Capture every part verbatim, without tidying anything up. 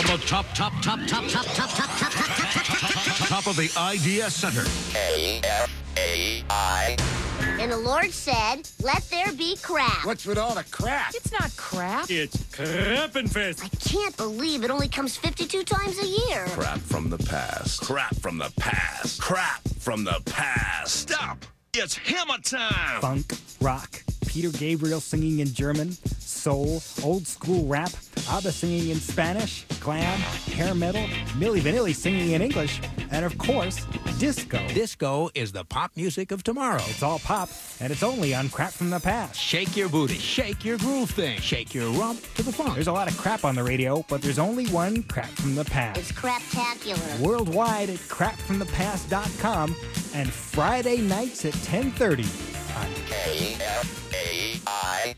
the top, top, top, top, top, top, top, top, top, top of the Idea Center. A F A I. And the Lord said, let there be crap. What's with all the crap? It's not crap. It's Crappenfest. I can't believe it only comes fifty-two times a year. Crap from the past. Crap from the past. Crap from the past. Stop! It's hammer time! Funk, rock, Peter Gabriel singing in German, soul, old school rap, ABBA singing in Spanish, glam, hair metal, Milli Vanilli singing in English, and of course, disco. Disco is the pop music of tomorrow. It's all pop, and it's only on Crap from the Past. Shake your booty, shake your groove thing, shake your rump to the funk. There's a lot of crap on the radio, but there's only one Crap from the Past. It's craptacular. Worldwide at crap from the past dot com and Friday nights at ten thirty on A F A I.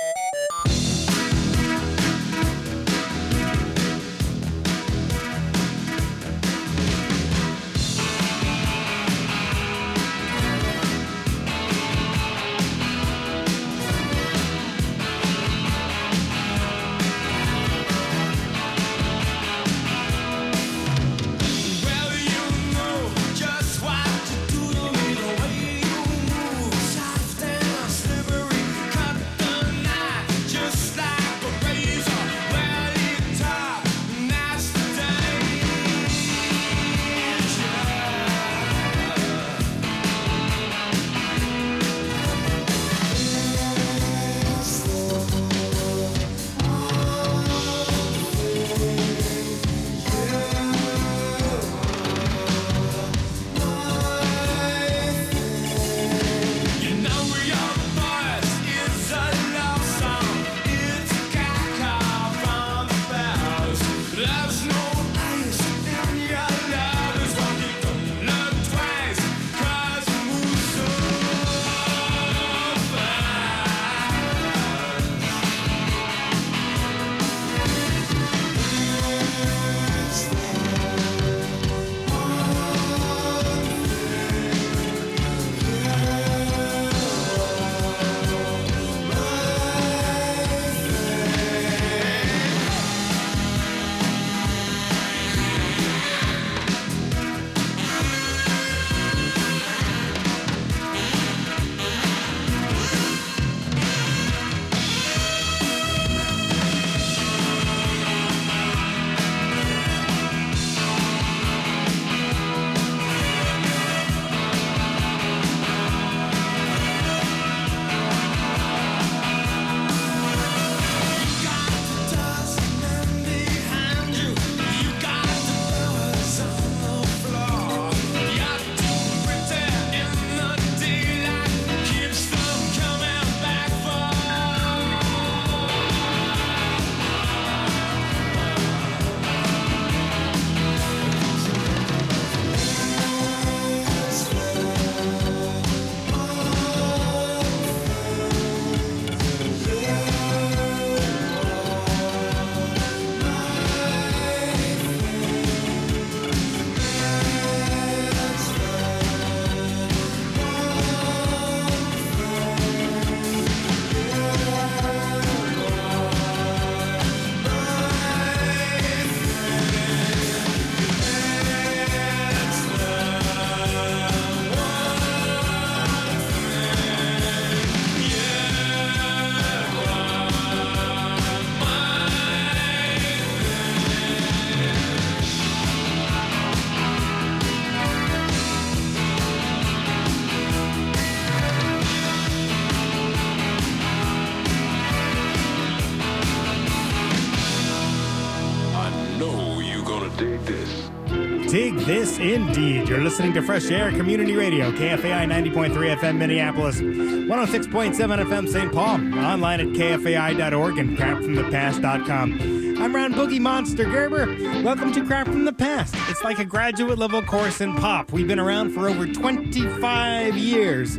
Dig this indeed. You're listening to Fresh Air Community Radio, K F A I ninety point three F M Minneapolis, one oh six point seven F M Saint Paul, online at K F A I dot org and crap from the past dot com. I'm Ron Boogie Monster Gerber. Welcome to Crap from the Past. It's like a graduate level course in pop. We've been around for over twenty-five years.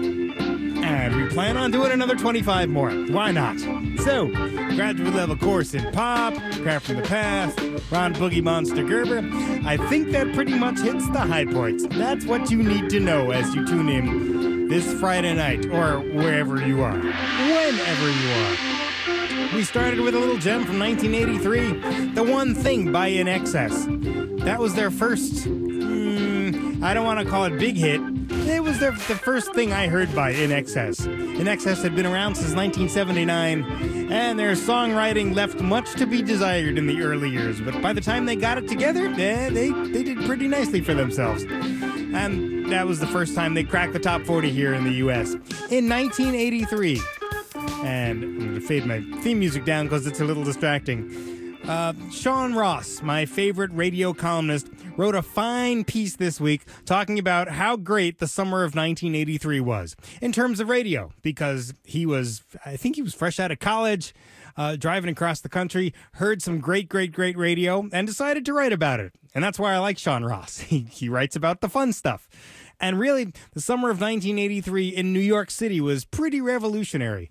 And we plan on doing another twenty-five more. Why not? So, graduate level course in pop, Crap from the Past, Ron Boogie Monster Gerber. I think that pretty much hits the high points. That's what you need to know as you tune in this Friday night, or wherever you are, whenever you are. We started with a little gem from nineteen eighty-three, The One Thing by In Excess. That was their first, mm, I don't want to call it big hit. It was their, the first thing I heard by In Excess. In Excess had been around since nineteen seventy-nine, and their songwriting left much to be desired in the early years. But by the time they got it together, eh, they, they did pretty nicely for themselves. And that was the first time they cracked the top forty here in the U S in nineteen eighty-three. And I'm going to fade my theme music down because it's a little distracting. Uh, Sean Ross, my favorite radio columnist, wrote a fine piece this week talking about how great the summer of nineteen eighty-three was in terms of radio, because he was, I think he was fresh out of college, uh, driving across the country, heard some great, great, great radio, and decided to write about it. And that's why I like Sean Ross. He, he writes about the fun stuff. And really, the summer of nineteen eighty-three in New York City was pretty revolutionary.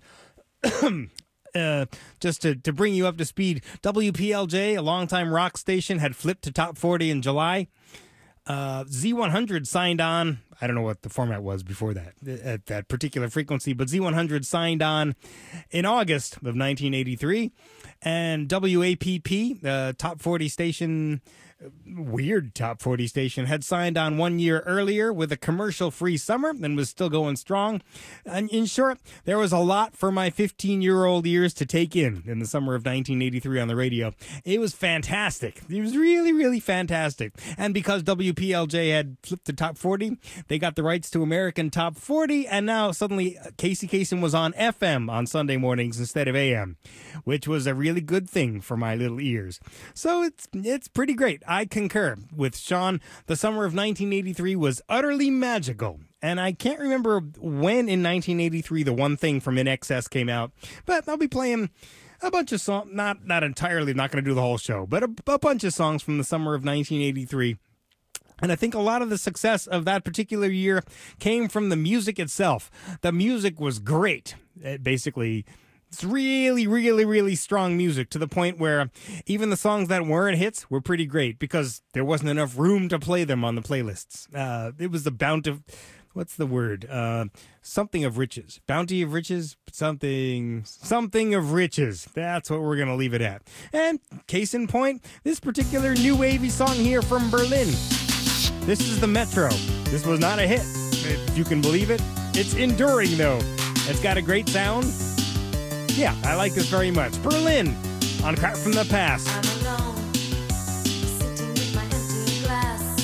Uh, just to, to bring you up to speed, W P L J, a longtime rock station, had flipped to top forty in July. Uh, Z one hundred signed on. I don't know what the format was before that, at that particular frequency, but Z one hundred signed on in August of nineteen eighty-three. And W A P P, the top forty station, weird top forty station, had signed on one year earlier with a commercial-free summer and was still going strong. And in short, there was a lot for my fifteen-year-old ears to take in in the summer of nineteen eighty-three on the radio. It was fantastic. It was really, really fantastic. And because W P L J had flipped to top forty, they got the rights to American Top forty, and now suddenly Casey Kasem was on F M on Sunday mornings instead of A M, which was a really good thing for my little ears. So it's it's pretty great. I concur with Sean. The summer of nineteen eighty-three was utterly magical. And I can't remember when in nineteen eighty-three The One Thing from In Excess came out, but I'll be playing a bunch of songs, not, not entirely, not going to do the whole show, but a, a bunch of songs from the summer of nineteen eighty-three. And I think a lot of the success of that particular year came from the music itself. The music was great. It basically, it's really, really, really strong music to the point where even the songs that weren't hits were pretty great because there wasn't enough room to play them on the playlists. Uh, it was the bounty, what's the word? Uh, something of riches. Bounty of riches? Something, something of riches. That's what we're going to leave it at. And case in point, this particular new wavy song here from Berlin. This is the Metro. This was not a hit, if you can believe it. It's enduring, though. It's got a great sound. Yeah, I like this very much. Berlin on Crap from the Past. I'm alone, sitting with my empty glass.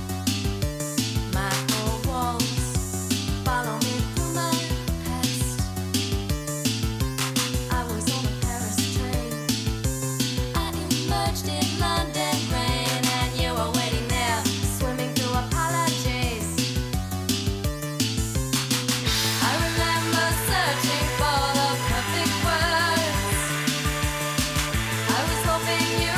My four walls follow me through my past. I was on a Paris train. I emerged in London rain, and you were waiting there, swimming through apologies. I remember searching for the perfect words. I was hoping you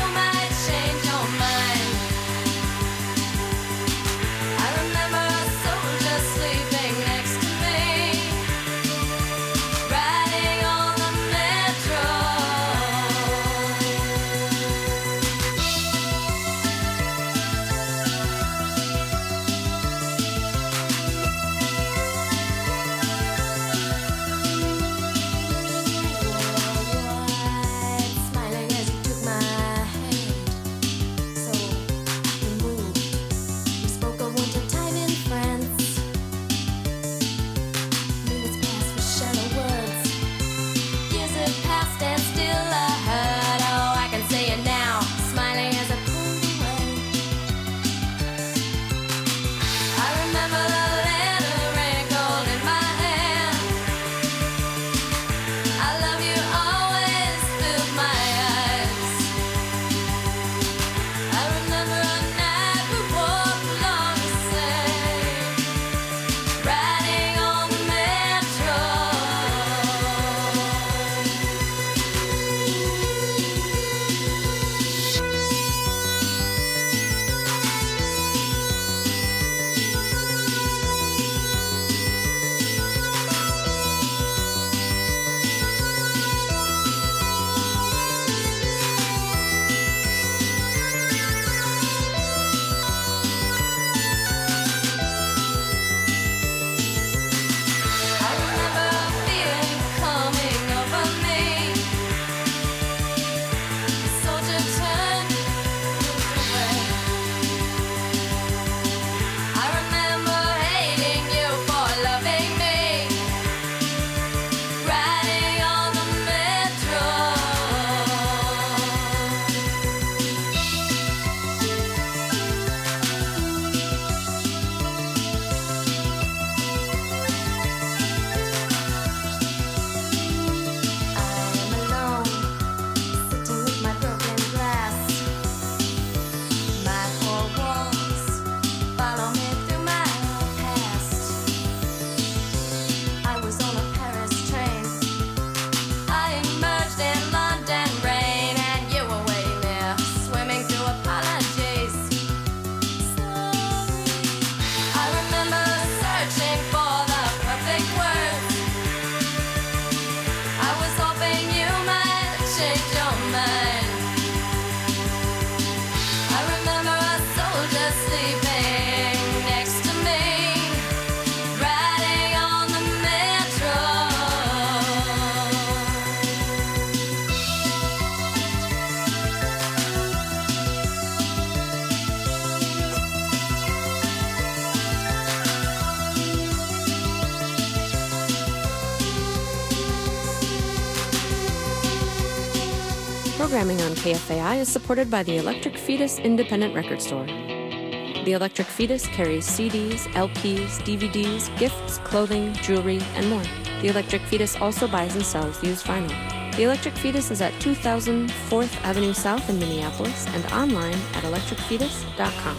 Programming on K F A I is supported by the Electric Fetus Independent Record Store. The Electric Fetus carries C Ds, L Ps, D V Ds, gifts, clothing, jewelry, and more. The Electric Fetus also buys and sells used vinyl. The Electric Fetus is at two thousand fourth Avenue South in Minneapolis and online at electric fetus dot com.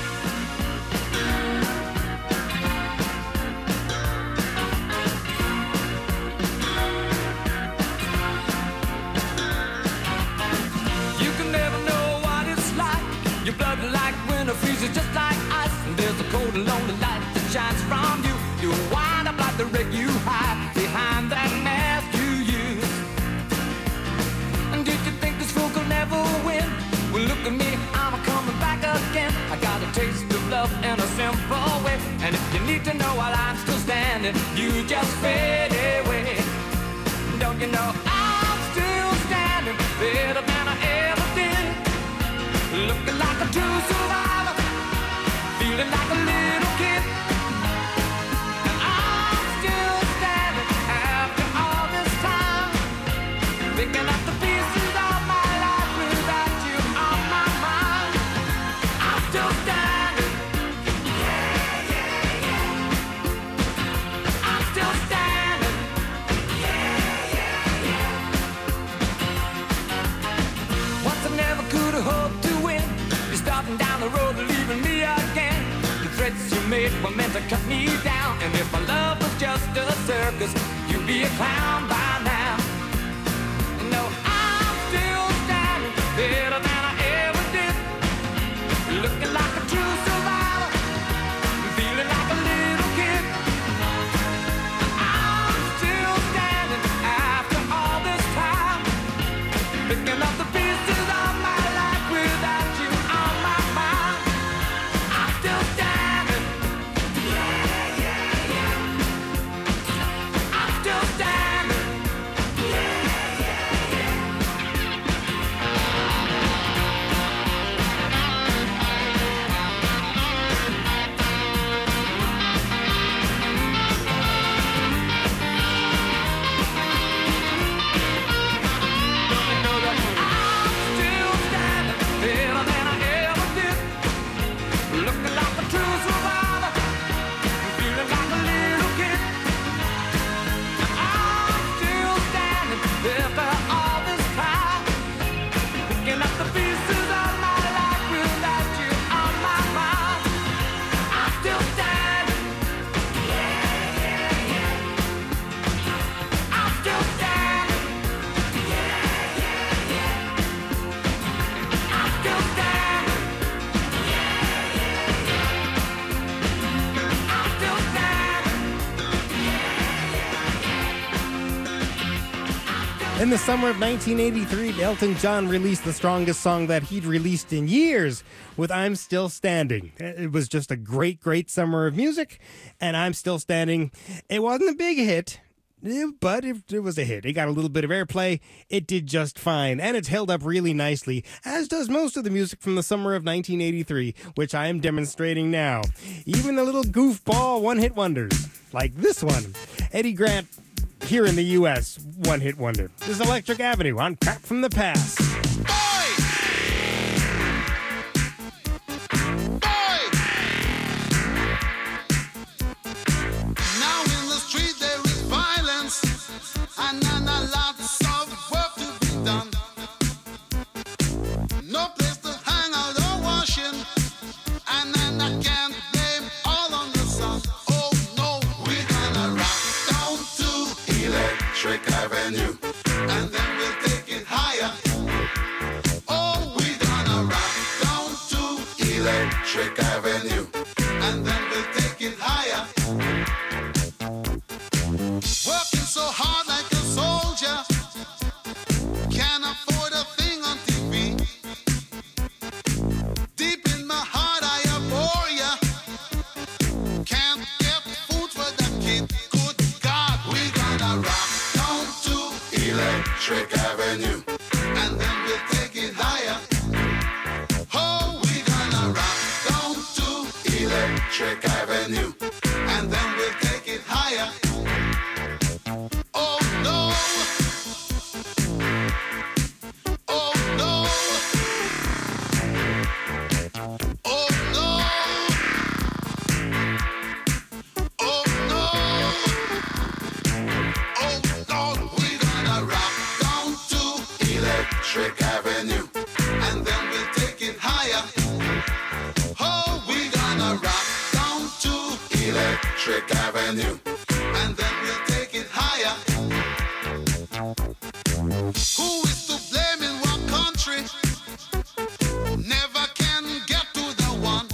You can never know what it's like. Your blood like winter freezes just like ice. And there's a cold and lonely light that shines from you. You wind up like the wreck you hide behind that mask you use. And did you think this fool could never win? Well, look at me, I'm coming back again. I got a taste of love in a simple way. And if you need to know while I'm still standing, you just fade away. Don't you know I'm still standing better than I ever did? Looking like a true survivor, feeling like a little kid. And I'm still standing after all this time, picking up the pieces of my life without you on my mind. I'm still standing. Yeah, yeah, yeah. I'm still standing. Yeah, yeah, yeah. Once I never could have hoped to win. You're starting down the road and leaving me again. The threats you made were meant to cut me down. And if my love was just a circus, you'd be a clown by now. No, I'm still standing better than I ever did. Looking like a true survivor, feeling like a little kid. I'm still standing after all this time, picking up the pieces of my life without you on my mind. I'm still standing. Yeah, yeah, yeah. I'm still standing. Yeah, yeah, yeah. Don't you know that I'm still standing better than I ever did? Looking like a true survivor, feeling like a little kid. I'm still standing after all this time, picking up the pieces of my life without you on my mind. I'm still standing. Yeah, yeah, yeah. I'm still standing. Yeah, yeah, yeah. I'm still standing. I'm still standing. In the summer of nineteen eighty-three, Elton John released the strongest song that he'd released in years with I'm Still Standing. It was just a great, great summer of music, and I'm Still Standing. It wasn't a big hit, but it, it was a hit. It got a little bit of airplay. It did just fine, and it's held up really nicely, as does most of the music from the summer of nineteen eighty-three, which I am demonstrating now. Even the little goofball one-hit wonders, like this one. Eddie Grant, here in the U S, one-hit wonder. This is Electric Avenue on Crap from the Past. Now in the street there is violence, and, and a lot of work to be done. No place to hang out or washing, and then I can't blame all on the sun. Oh no, we're gonna rock down to Electric Avenue, and then we'll take it higher. Oh, we're gonna rock down to Electric Avenue, and then we'll take it higher. Working so hard like a soldier, can't afford a thing on T V. Deep in my heart I abhor ya, can't get food for the kid. Good God, we gonna rock down to Electric Avenue, and then we'll take it higher. Oh, we gonna rock down to Electric Avenue, and then we'll take it higher. Oh no, oh Electric Avenue. And then we'll take it higher. Who is to blame in what country? Never can get to the one.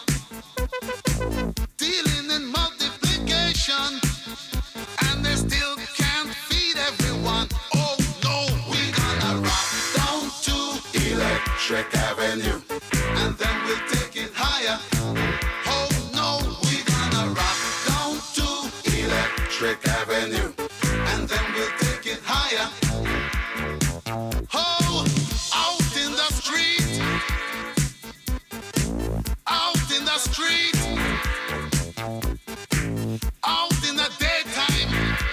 Dealing in multiplication, and they still can't feed everyone. Oh no, we're gonna rock down to Electric Avenue, and then we'll take it higher. Oh no, we're gonna rock down to Electric Avenue, and then we'll take it higher. Oh, out in the street, out in the street, out in the daytime,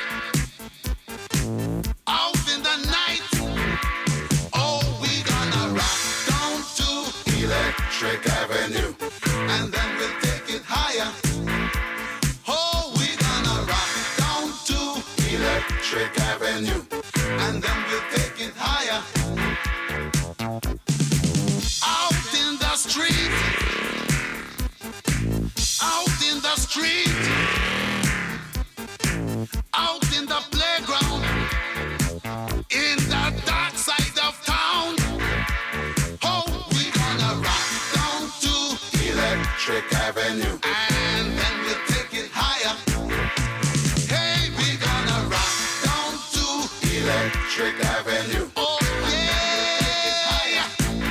out in the night. Oh, we gonna rock down to Electric Avenue, and then we'll take it higher. Oh, we gonna rock down to Electric Avenue, and then we'll take it higher. Out in the street, out in the street, out in the playground, in the dark side of town. Oh, we gonna rock down to Electric Avenue, and then we'll take it higher. Hey, we gonna rock down to Electric Avenue. Oh yeah,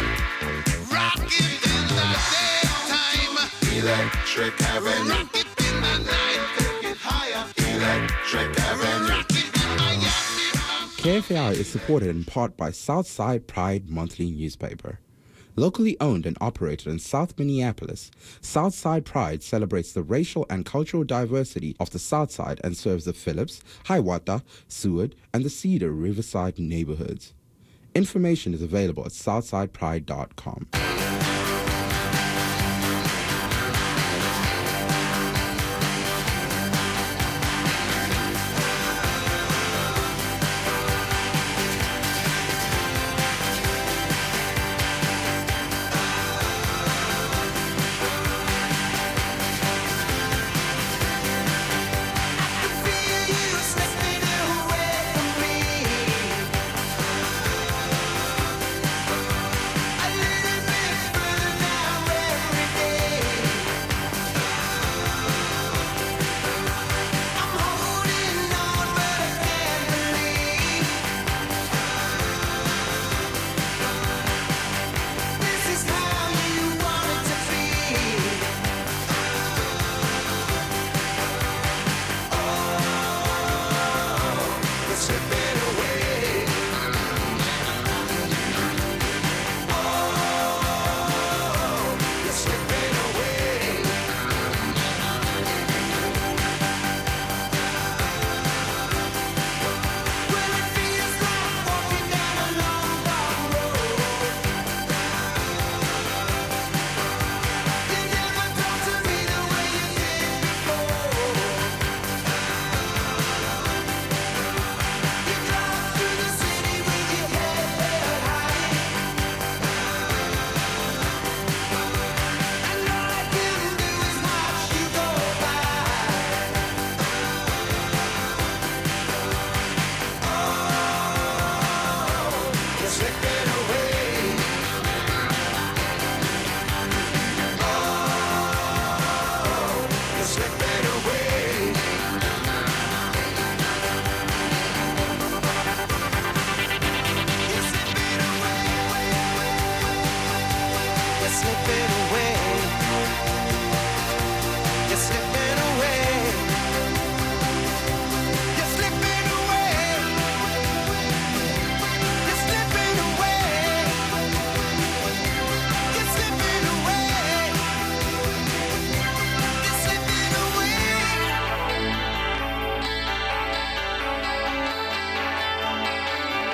rock it in the daytime, Electric Avenue. Rock it in the night, take it higher, Electric Avenue. Rock it in Miami. K F A I is supported in part by Southside Pride Monthly newspaper. Locally owned and operated in South Minneapolis, Southside Pride celebrates the racial and cultural diversity of the Southside and serves the Phillips, Hiawatha, Seward, and the Cedar Riverside neighborhoods. Information is available at southside pride dot com.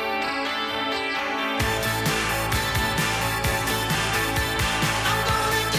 I'm gonna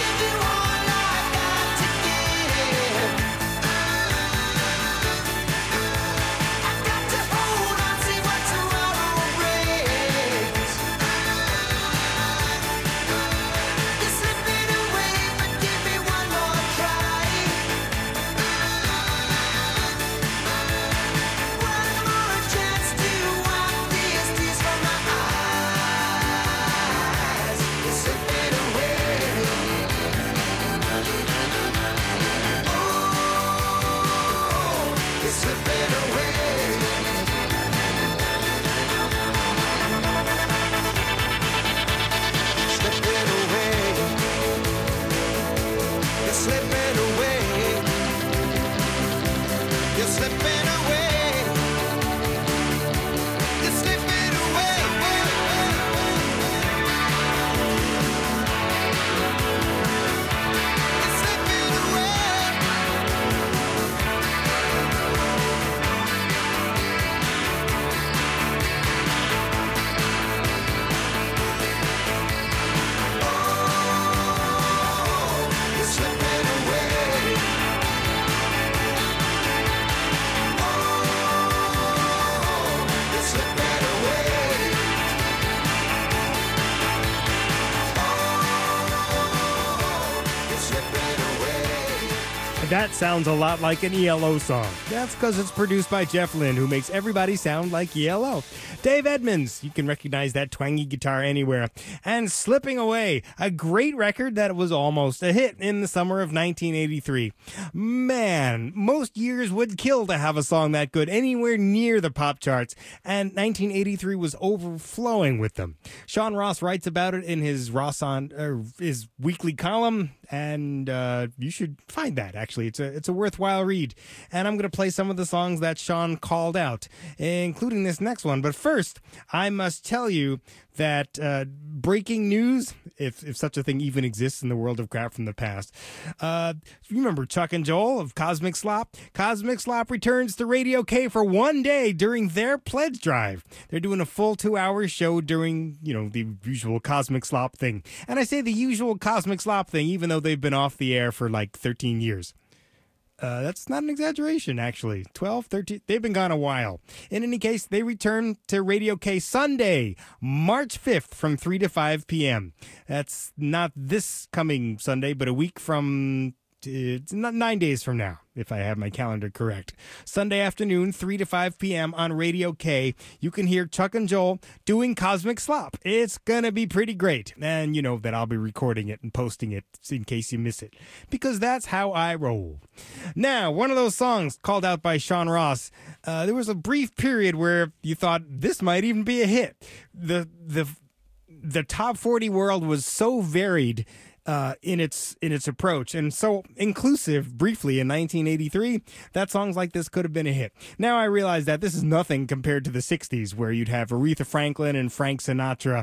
That sounds a lot like an E L O song. That's because it's produced by Jeff Lynne, who makes everybody sound like E L O. Dave Edmunds, you can recognize that twangy guitar anywhere. And Slipping Away, a great record that was almost a hit in the summer of nineteen eighty-three. Man, most years would kill to have a song that good anywhere near the pop charts, and nineteen eighty-three was overflowing with them. Sean Ross writes about it in his Ross on uh, his weekly column, and uh, you should find that. Actually, it's a it's a worthwhile read. And I'm going to play some of the songs that Sean called out, including this next one. But first, I must tell you that uh, breaking news, if if such a thing even exists in the world of crap from the past. Uh, you remember Chuck and Joel of Cosmic Slop? Cosmic Slop returns to Radio K for one day during their pledge drive. They're doing a full two-hour show during, you know, the usual Cosmic Slop thing. And I say the usual Cosmic Slop thing, even though they've been off the air for like thirteen years. Uh, that's not an exaggeration, actually. twelve, thirteen, they've been gone a while. In any case, they return to Radio K Sunday, March fifth from three to five p.m. That's not this coming Sunday, but a week from, it's not nine days from now, if I have my calendar correct. Sunday afternoon, three to five p.m. on Radio K, you can hear Chuck and Joel doing Cosmic Slop. It's going to be pretty great. And you know that I'll be recording it and posting it in case you miss it, because that's how I roll. Now, one of those songs called out by Sean Ross, uh, there was a brief period where you thought this might even be a hit. The, the, the top forty world was so varied Uh, in its in its approach and so inclusive briefly in nineteen eighty-three that songs like this could have been a hit. Now I realize that this is nothing compared to the sixties, where you'd have Aretha Franklin and Frank Sinatra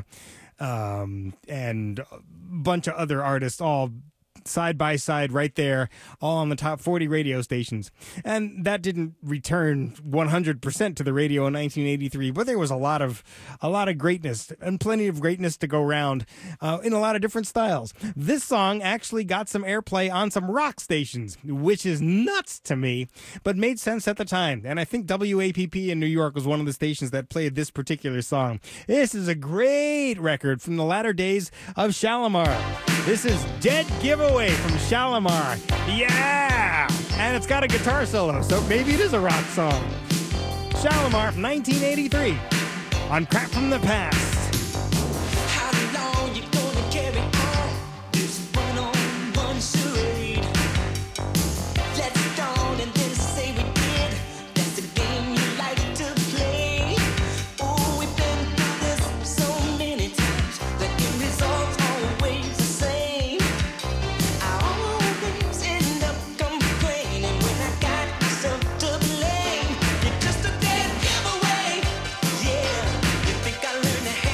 um, and a bunch of other artists all side by side right there, all on the top forty radio stations. And that didn't return one hundred percent to the radio in nineteen eighty-three, but there was a lot of a lot of greatness and plenty of greatness to go around uh, in a lot of different styles. This song actually got some airplay on some rock stations, which is nuts to me, but made sense at the time. And I think W A P P in New York was one of the stations that played this particular song. This is a great record from the latter days of Shalimar. This is Dead Giveaway from Shalimar. Yeah! And it's got a guitar solo, so maybe it is a rock song. Shalimar from nineteen eighty-three on Crap from the Past. How long you gonna carry on this one-on-one charade? Let's go and then say we did. That's the game you like to play. Oh, we've been through this so many times. The end result's always the same. I always end up complaining when I got myself to blame. You're just a dead giveaway. Yeah, you think I learned to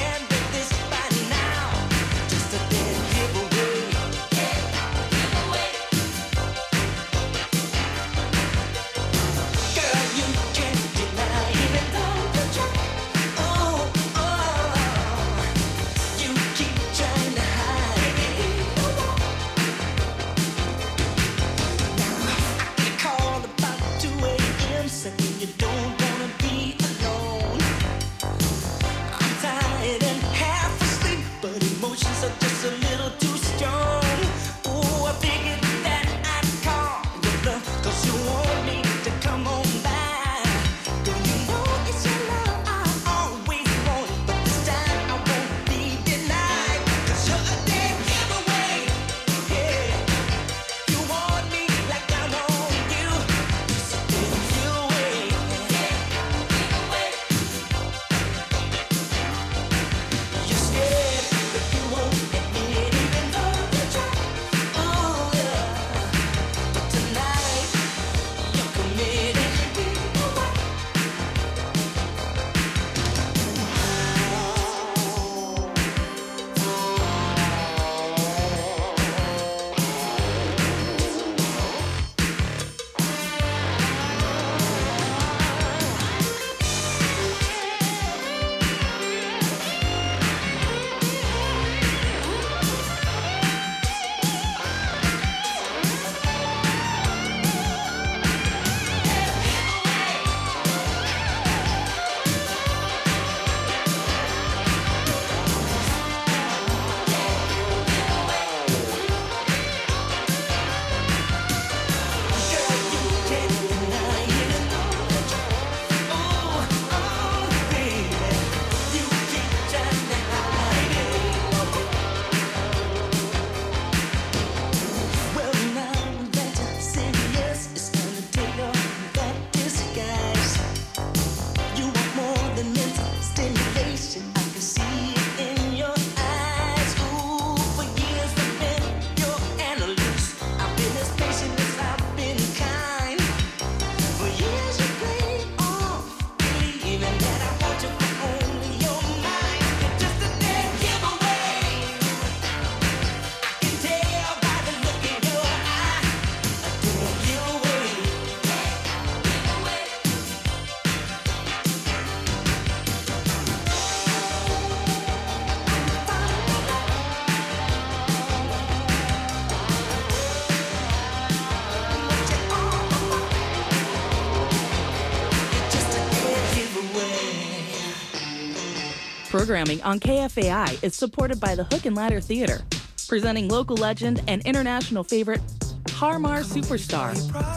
Programming on K F A I is supported by the Hook and Ladder Theater, presenting local legend and international favorite Harmar Superstar.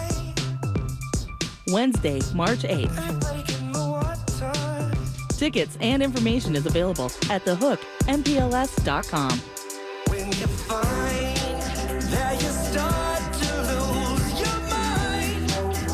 Wednesday, March eighth. Tickets and information is available at the hook m p l s dot com. When you find that you start to lose your mind.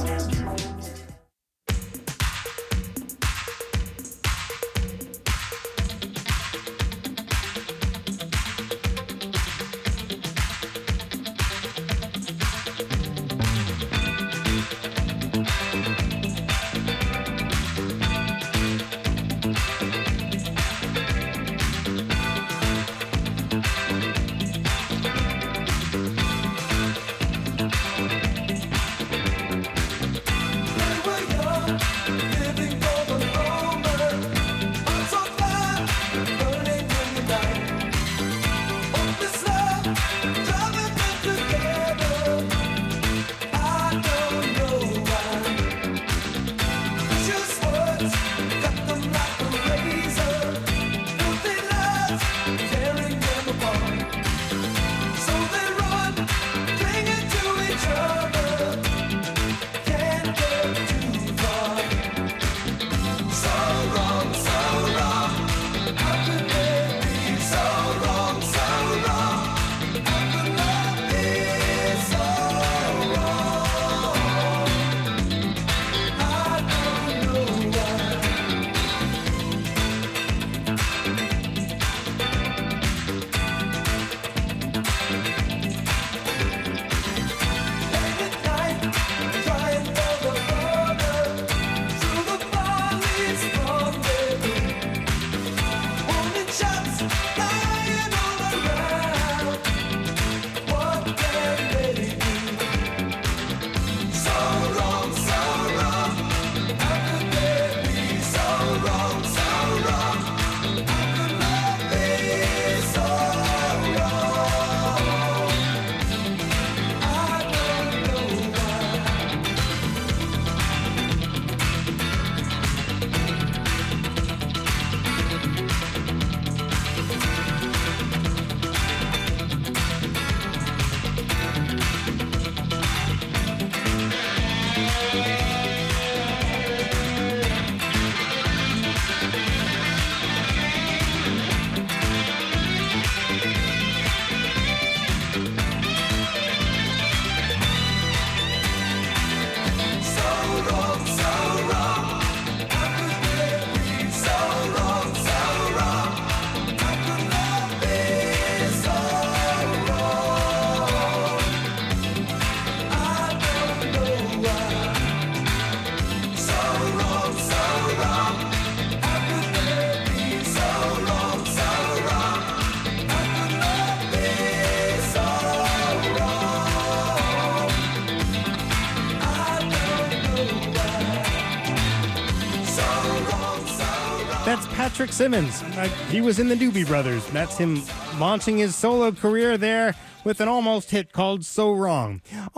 That's Patrick Simmons. Uh, he was in the Doobie Brothers. That's him launching his solo career there with an almost hit called So Wrong.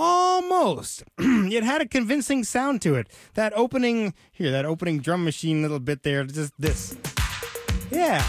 Almost. It had a convincing sound to it. That opening, here, that opening drum machine little bit there, just this. Yeah.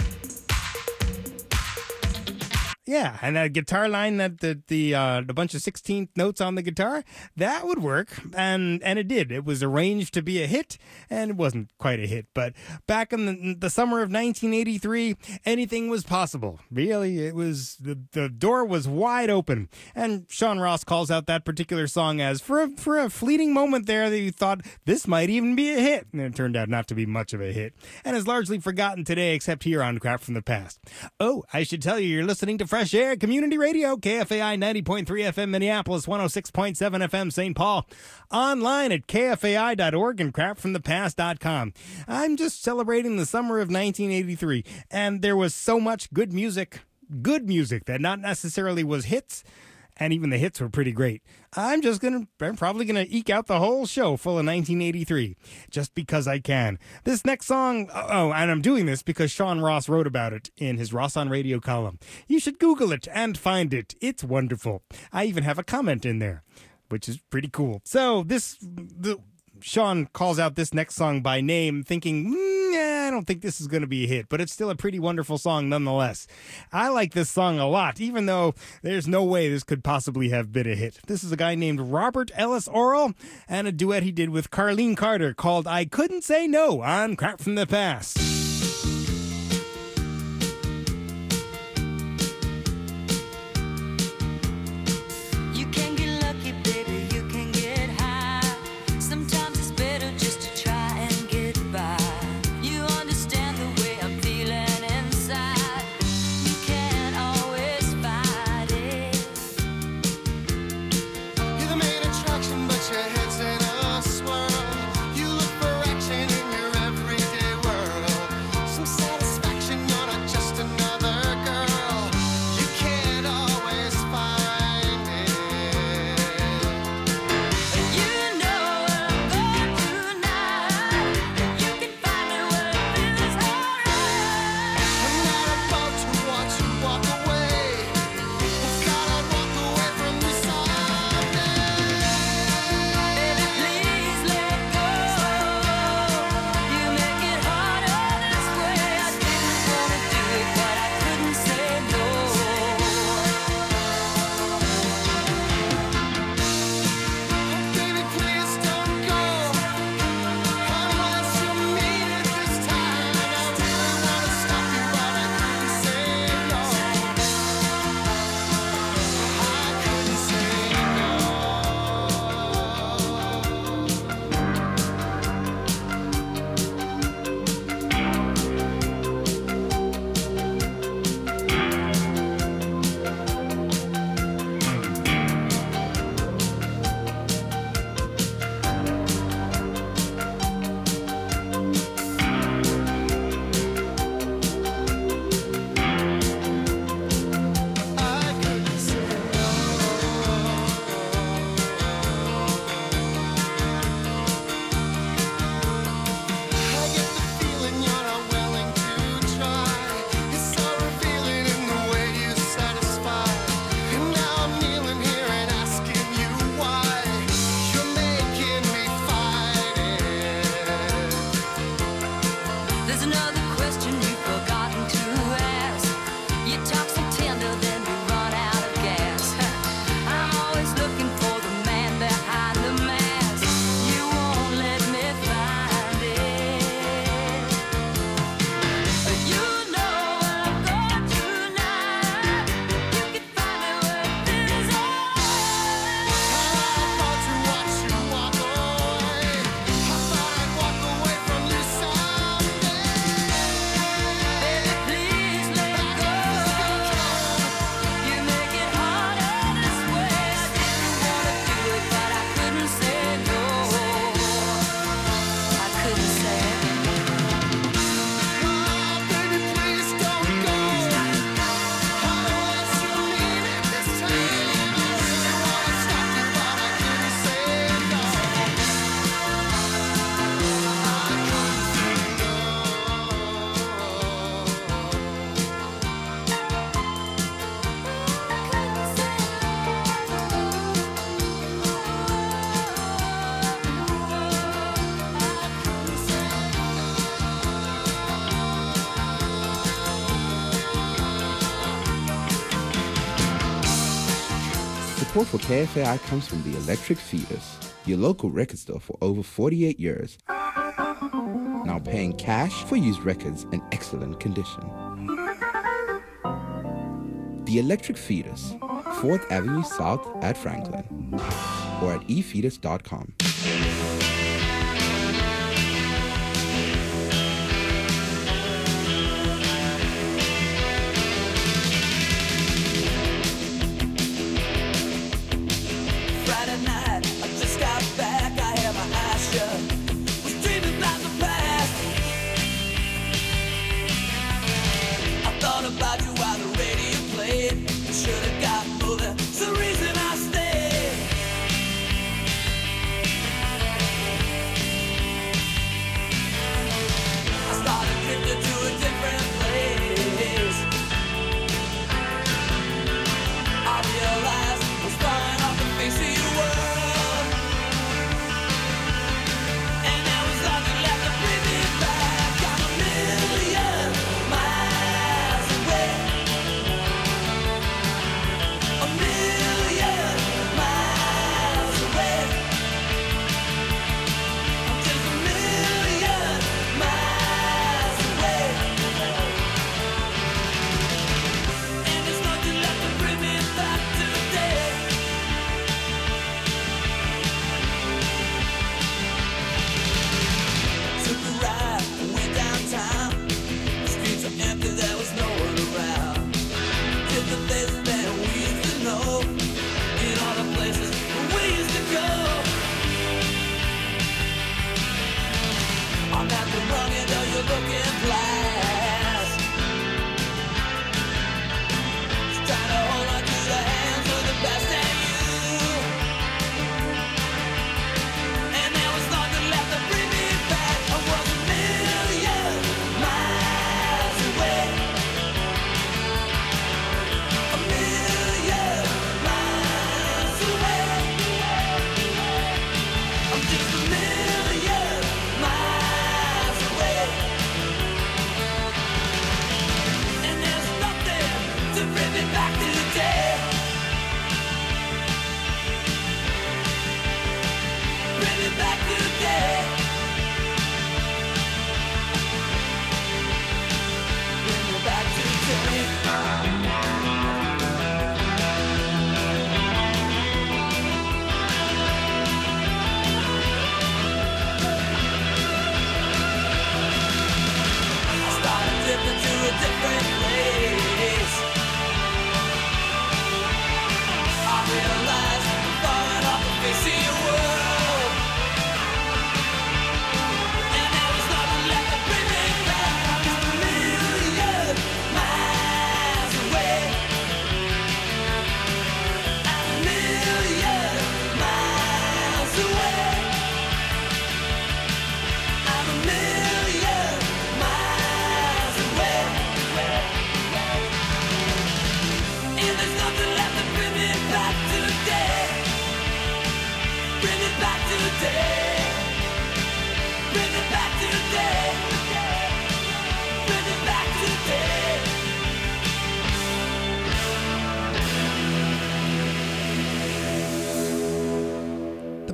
Yeah, and that guitar line, that the the uh, the bunch of sixteenth notes on the guitar, that would work, and and it did. It was arranged to be a hit, and it wasn't quite a hit. But back in the, the summer of nineteen eighty-three, anything was possible. Really, it was the the door was wide open. And Sean Ross calls out that particular song as for a, for a fleeting moment there that you thought this might even be a hit, and it turned out not to be much of a hit, and is largely forgotten today, except here on Crap from the Past. Oh, I should tell you, you're listening to Fresh Air Community Radio, K F A I ninety point three F M Minneapolis, one oh six point seven F M Saint Paul, online at K F A I dot org and crap from the past dot com. I'm just celebrating the summer of nineteen eighty-three, and there was so much good music, good music that not necessarily was hits, and even the hits were pretty great. I'm just gonna, I'm probably gonna eke out the whole show full of nineteen eighty-three, just because I can. This next song, oh, and I'm doing this because Sean Ross wrote about it in his Ross on Radio column. You should Google it and find it. It's wonderful. I even have a comment in there, which is pretty cool. So this, the, Sean calls out this next song by name, thinking, mm, yeah, don't think this is going to be a hit, but it's still a pretty wonderful song nonetheless. I like this song a lot, even though there's no way this could possibly have been a hit. This is a guy named Robert Ellis Orrell and a duet he did with Carlene Carter called I Couldn't Say No on Crap from the Past. Support for K F A I comes from the Electric Fetus, your local record store for over forty-eight years. Now paying cash for used records in excellent condition. The Electric Fetus, fourth Avenue South at Franklin, or at e fetus dot com. Should've got moving, it's the reason I stayed.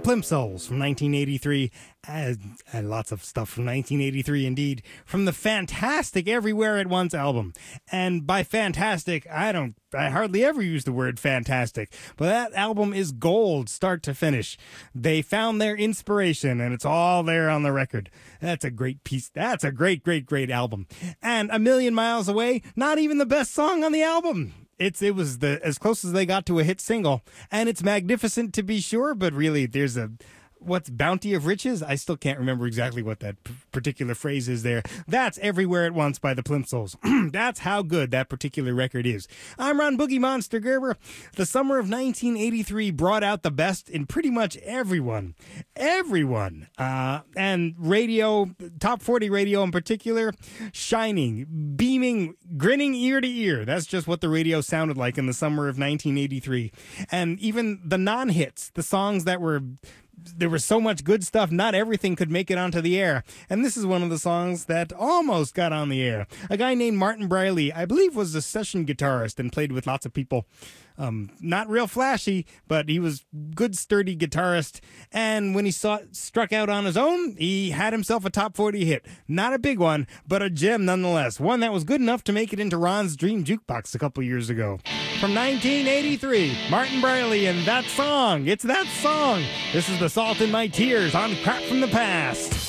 Plimsolls from nineteen eighty-three, and, and lots of stuff from nineteen eighty-three indeed, from the fantastic Everywhere at Once album. And by fantastic, I don't, I hardly ever use the word fantastic, but that album is gold start to finish. They found their inspiration and it's all there on the record. That's a great piece. That's a great, great, great album. And A Million Miles Away, not even the best song on the album. It's it was the as close as they got to a hit single, and it's magnificent to be sure, but really there's a what's Bounty of Riches? I still can't remember exactly what that p- particular phrase is there. That's Everywhere at Once by the Plimsolls. That's how good that particular record is. I'm Ron Boogie Monster Gerber. The summer of nineteen eighty-three brought out the best in pretty much everyone. Everyone. Uh, and radio, top forty radio in particular, shining, beaming, grinning ear to ear. That's just what the radio sounded like in the summer of nineteen eighty-three. And even the non-hits, the songs that were... There was so much good stuff, not everything could make it onto the air. And this is one of the songs that almost got on the air. A guy named Martin Briley, I believe, was a session guitarist and played with lots of people. Um, not real flashy, but he was good, sturdy guitarist. And when he saw, struck out on his own, he had himself a top forty hit. Not a big one, but a gem nonetheless. One that was good enough to make it into Ron's Dream Jukebox a couple years ago. From nineteen eighty-three, Martin Briley and That Song. It's That Song. This is The Salt in My Tears on Crap from the Past.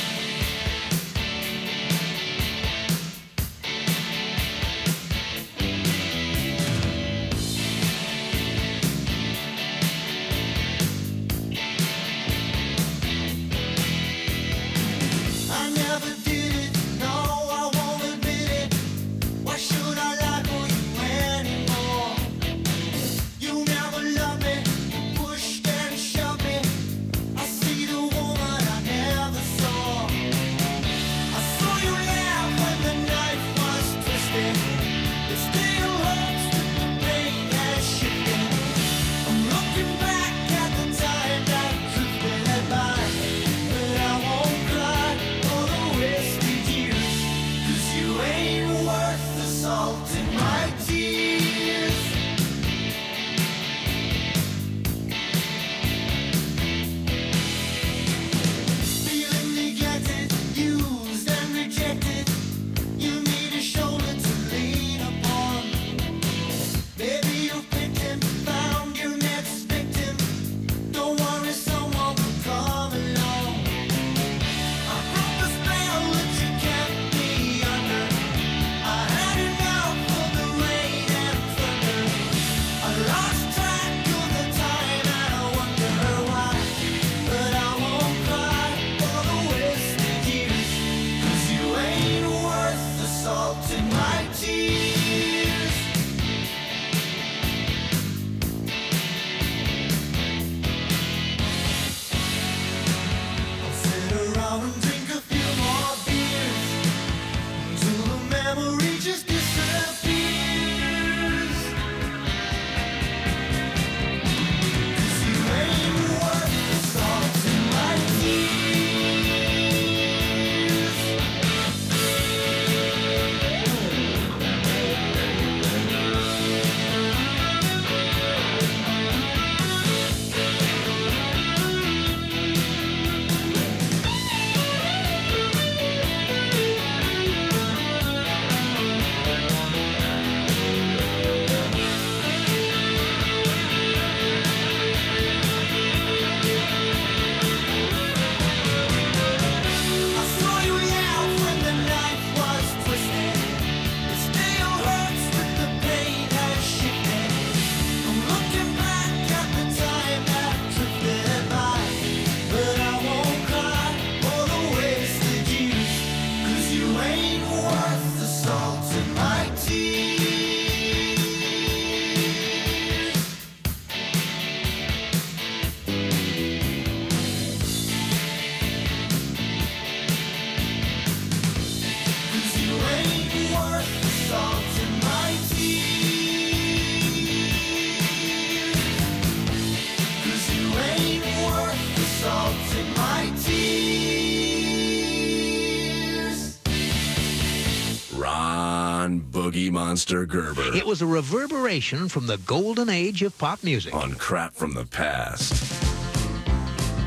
Boogie Monster Gerber. It was a reverberation from the golden age of pop music. On Crap from the Past.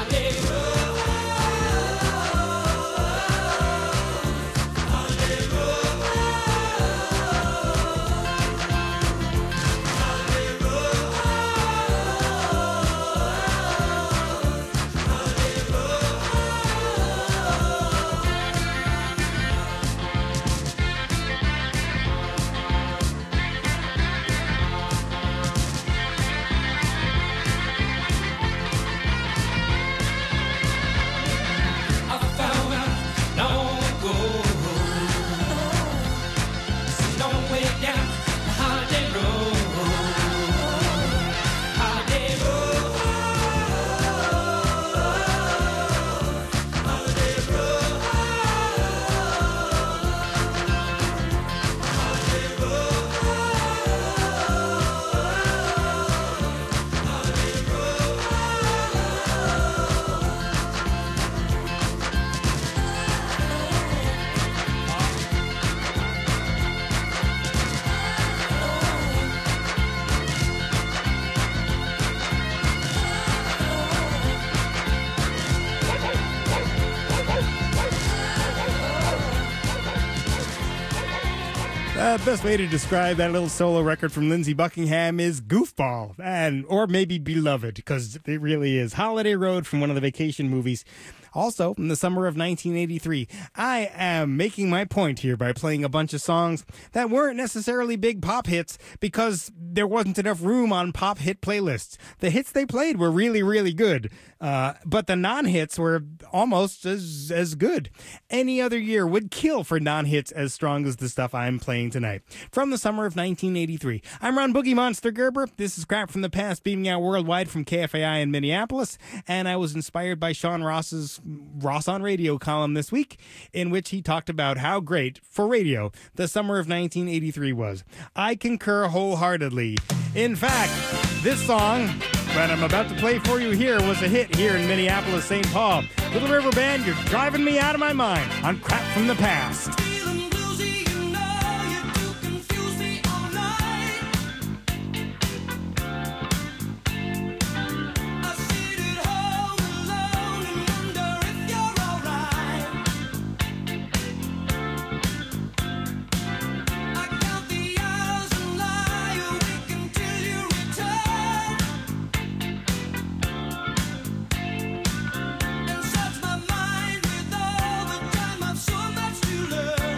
Uh, best way to describe that little solo record from Lindsey Buckingham is goofball, and or maybe beloved, because it really is. Holiday Road from one of the Vacation movies. Also, in the summer of nineteen eighty-three, I am making my point here by playing a bunch of songs that weren't necessarily big pop hits because there wasn't enough room on pop hit playlists. The hits they played were really, really good, uh, but the non-hits were almost as, as good. Any other year would kill for non-hits as strong as the stuff I'm playing tonight. From the summer of nineteen eighty-three, I'm Ron Boogie Monster Gerber. This is Crap from the Past, beaming out worldwide from K F A I in Minneapolis, and I was inspired by Sean Ross's Ross on Radio column this week, in which he talked about how great, for radio, the summer of nineteen eighty-three was. I concur wholeheartedly. In fact, this song that I'm about to play for you here was a hit here in Minneapolis, Saint Paul. Little River Band, you're driving me out of my mind on Crap from the Past. Search my mind with all the time I've so much to learn.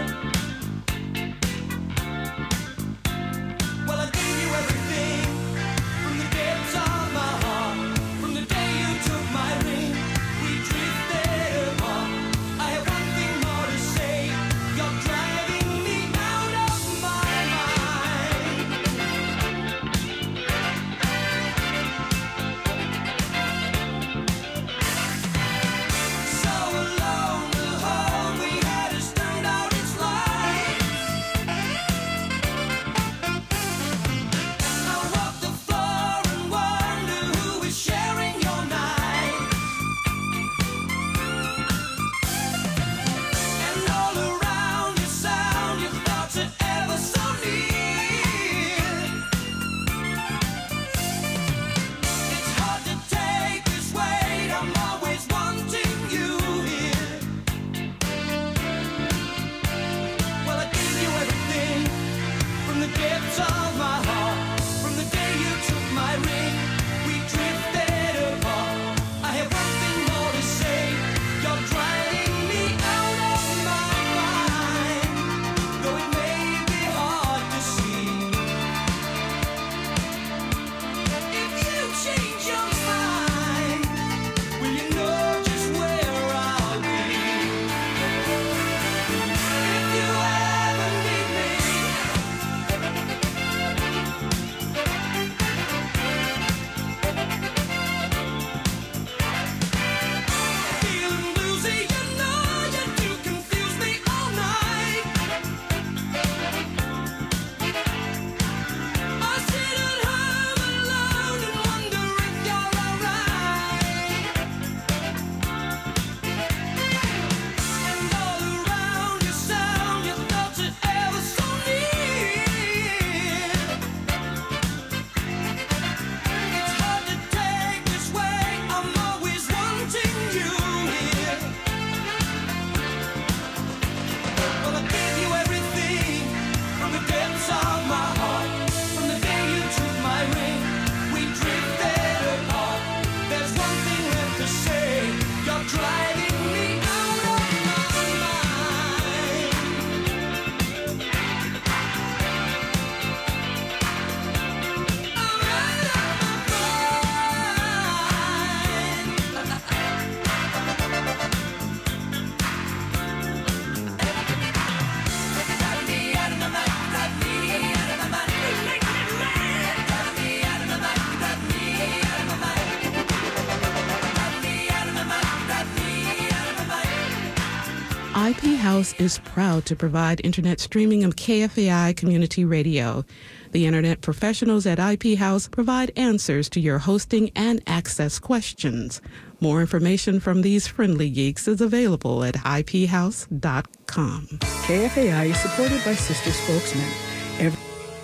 I P House is proud to provide internet streaming of K F A I Community Radio. The internet professionals at I P House provide answers to your hosting and access questions. More information from these friendly geeks is available at I P house dot com. K F A I is supported by Sister Spokesman. Every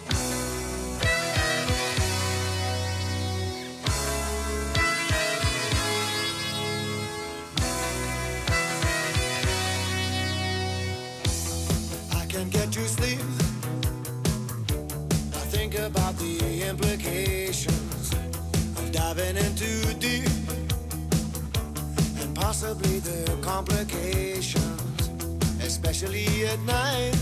Get to sleep. I think about the implications of diving in too deep, and possibly the complications, especially at night.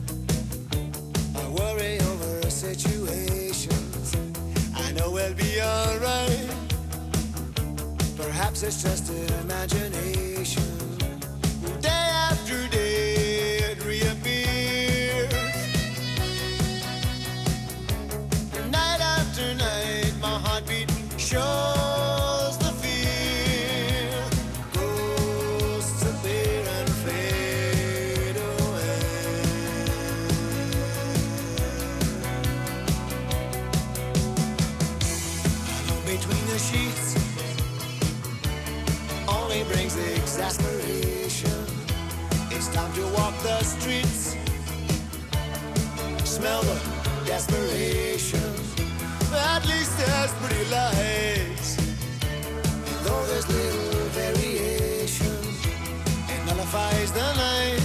I worry over situations. I know we'll be alright. Perhaps it's just imagination. Day after day it reappears. Shows the fear, ghosts appear and fade away. Alone between the sheets only brings exasperation. It's time to walk the streets, smell the desperation. At least there's pretty lights, and though there's little variation, it nullifies the night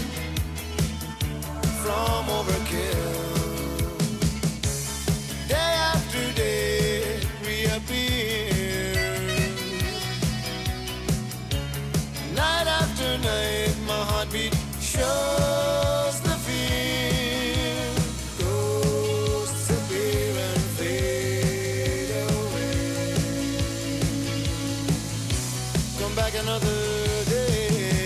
from overkill. Day after day it reappears. Night after night my heartbeat shows the fear. Ghosts appear and fade. Back another day.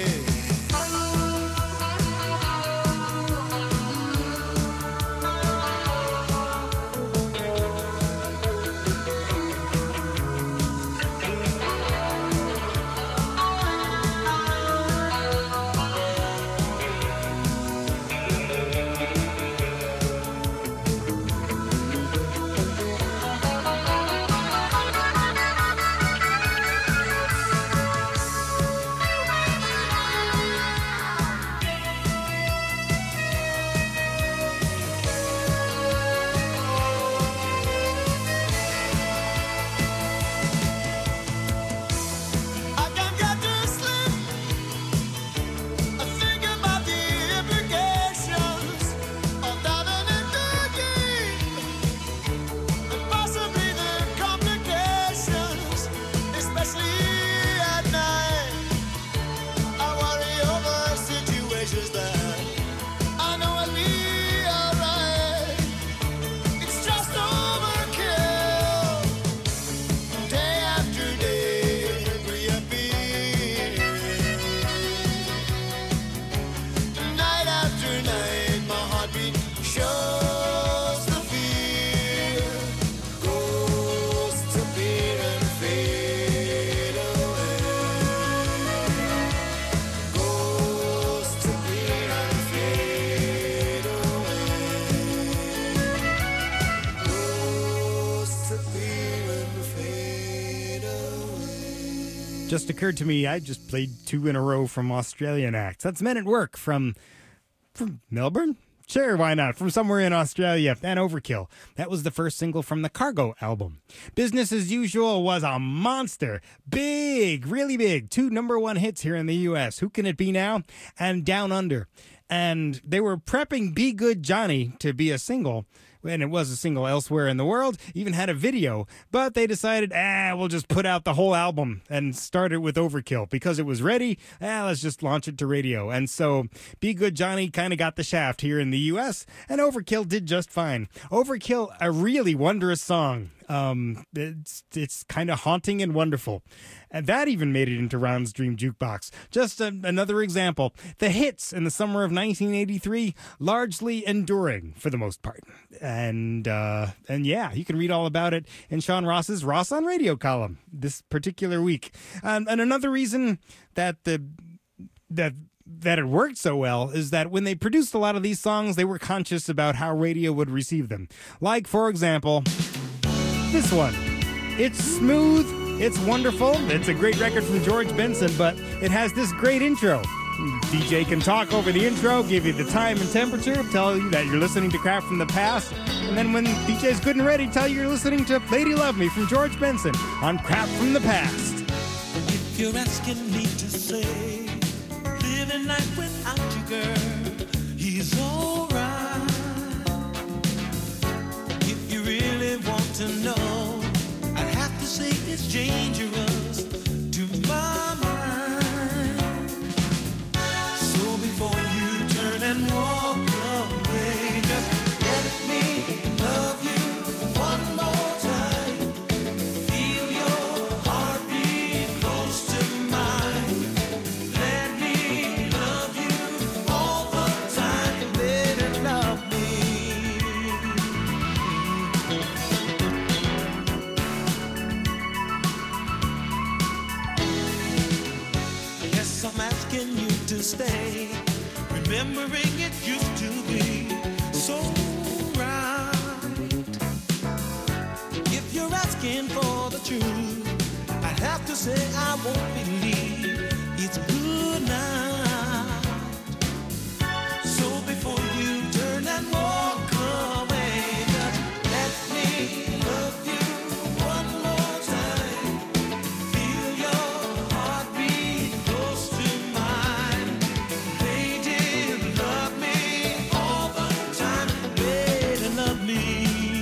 Just occurred to me, I just played two in a row from Australian acts. That's Men at Work from, from Melbourne? Sure, why not? From somewhere in Australia, and Overkill. That was the first single from the Cargo album. Business as Usual was a monster. Big, really big. Two number one hits here in the U S. Who Can It Be Now? And Down Under. And they were prepping Be Good Johnny to be a single. And it was a single elsewhere in the world, even had a video, but they decided, ah, we'll just put out the whole album and start it with Overkill because it was ready. Ah, let's just launch it to radio. And so Be Good Johnny kind of got the shaft here in the U S, and Overkill did just fine. Overkill, a really wondrous song. Um, it's it's kind of haunting and wonderful. And that even made it into Ron's Dream Jukebox. Just a, another example. The hits in the summer of nineteen eighty-three, largely enduring for the most part. And, uh, and yeah, you can read all about it in Sean Ross's Ross on Radio column this particular week. Um, and another reason that the that that it worked so well is that when they produced a lot of these songs, they were conscious about how radio would receive them. Like, for example, this one. It's smooth, it's wonderful, it's a great record from George Benson, but it has this great intro. D J can talk over the intro, give you the time and temperature, tell you that you're listening to Crap from the Past, and then when D J's good and ready, tell you you're listening to Lady Love Me from George Benson on Crap from the Past. If you're asking me to say, living life without you, girl, he's alright. If you really want to know, I'd have to say it's dangerous to my mind. So before you turn and walk away, just let me love you one more time. Feel your heartbeat close to mine. Let me love you all the time. Baby, love me. Yes, I'm asking you to stay. Remembering it used to be so right. If you're asking for the truth, I'd have to say I won't believe it's good night. So before you turn and walk away, just let me love you one more time. Feel your heartbeat close to mine. Lady, love me all the time. Lady, love me.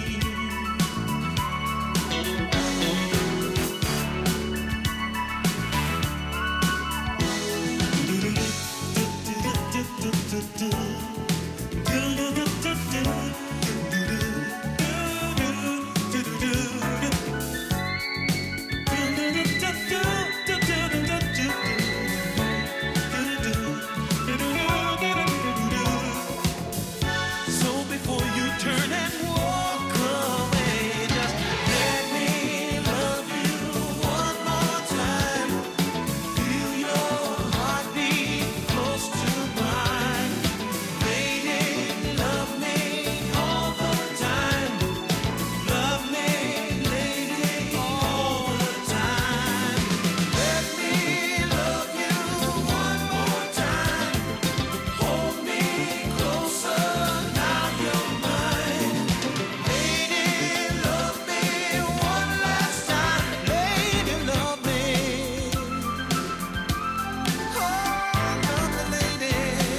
So before you turn and walk away, just let me love you one more time. Feel your heartbeat close to mine. Lady, love me all the time. Love me, lady, all the time. Let me love you one more time. Hold me closer, now you're mine. Lady, love me one last time. Lady, love me. Oh, love me, lady.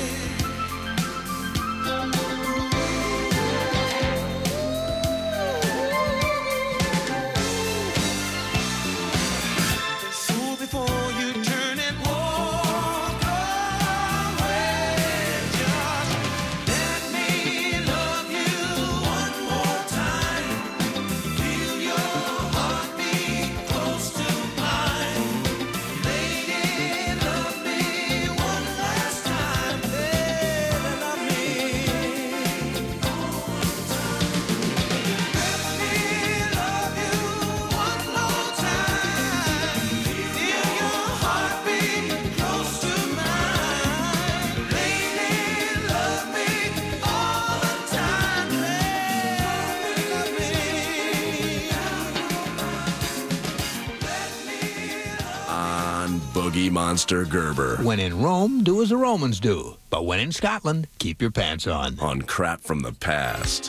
So before you turn and walk away, just let me love you one more time. Feel your heartbeat close to mine. Lady, love me one last time. Lady, love me. Let me love you one more time. Feel your heartbeat close to mine. Lady, love me all the time. Lady, love On Boogie Monster Gerber. When in Rome, do as the Romans do. But when in Scotland, keep your pants on. On Crap from the Past.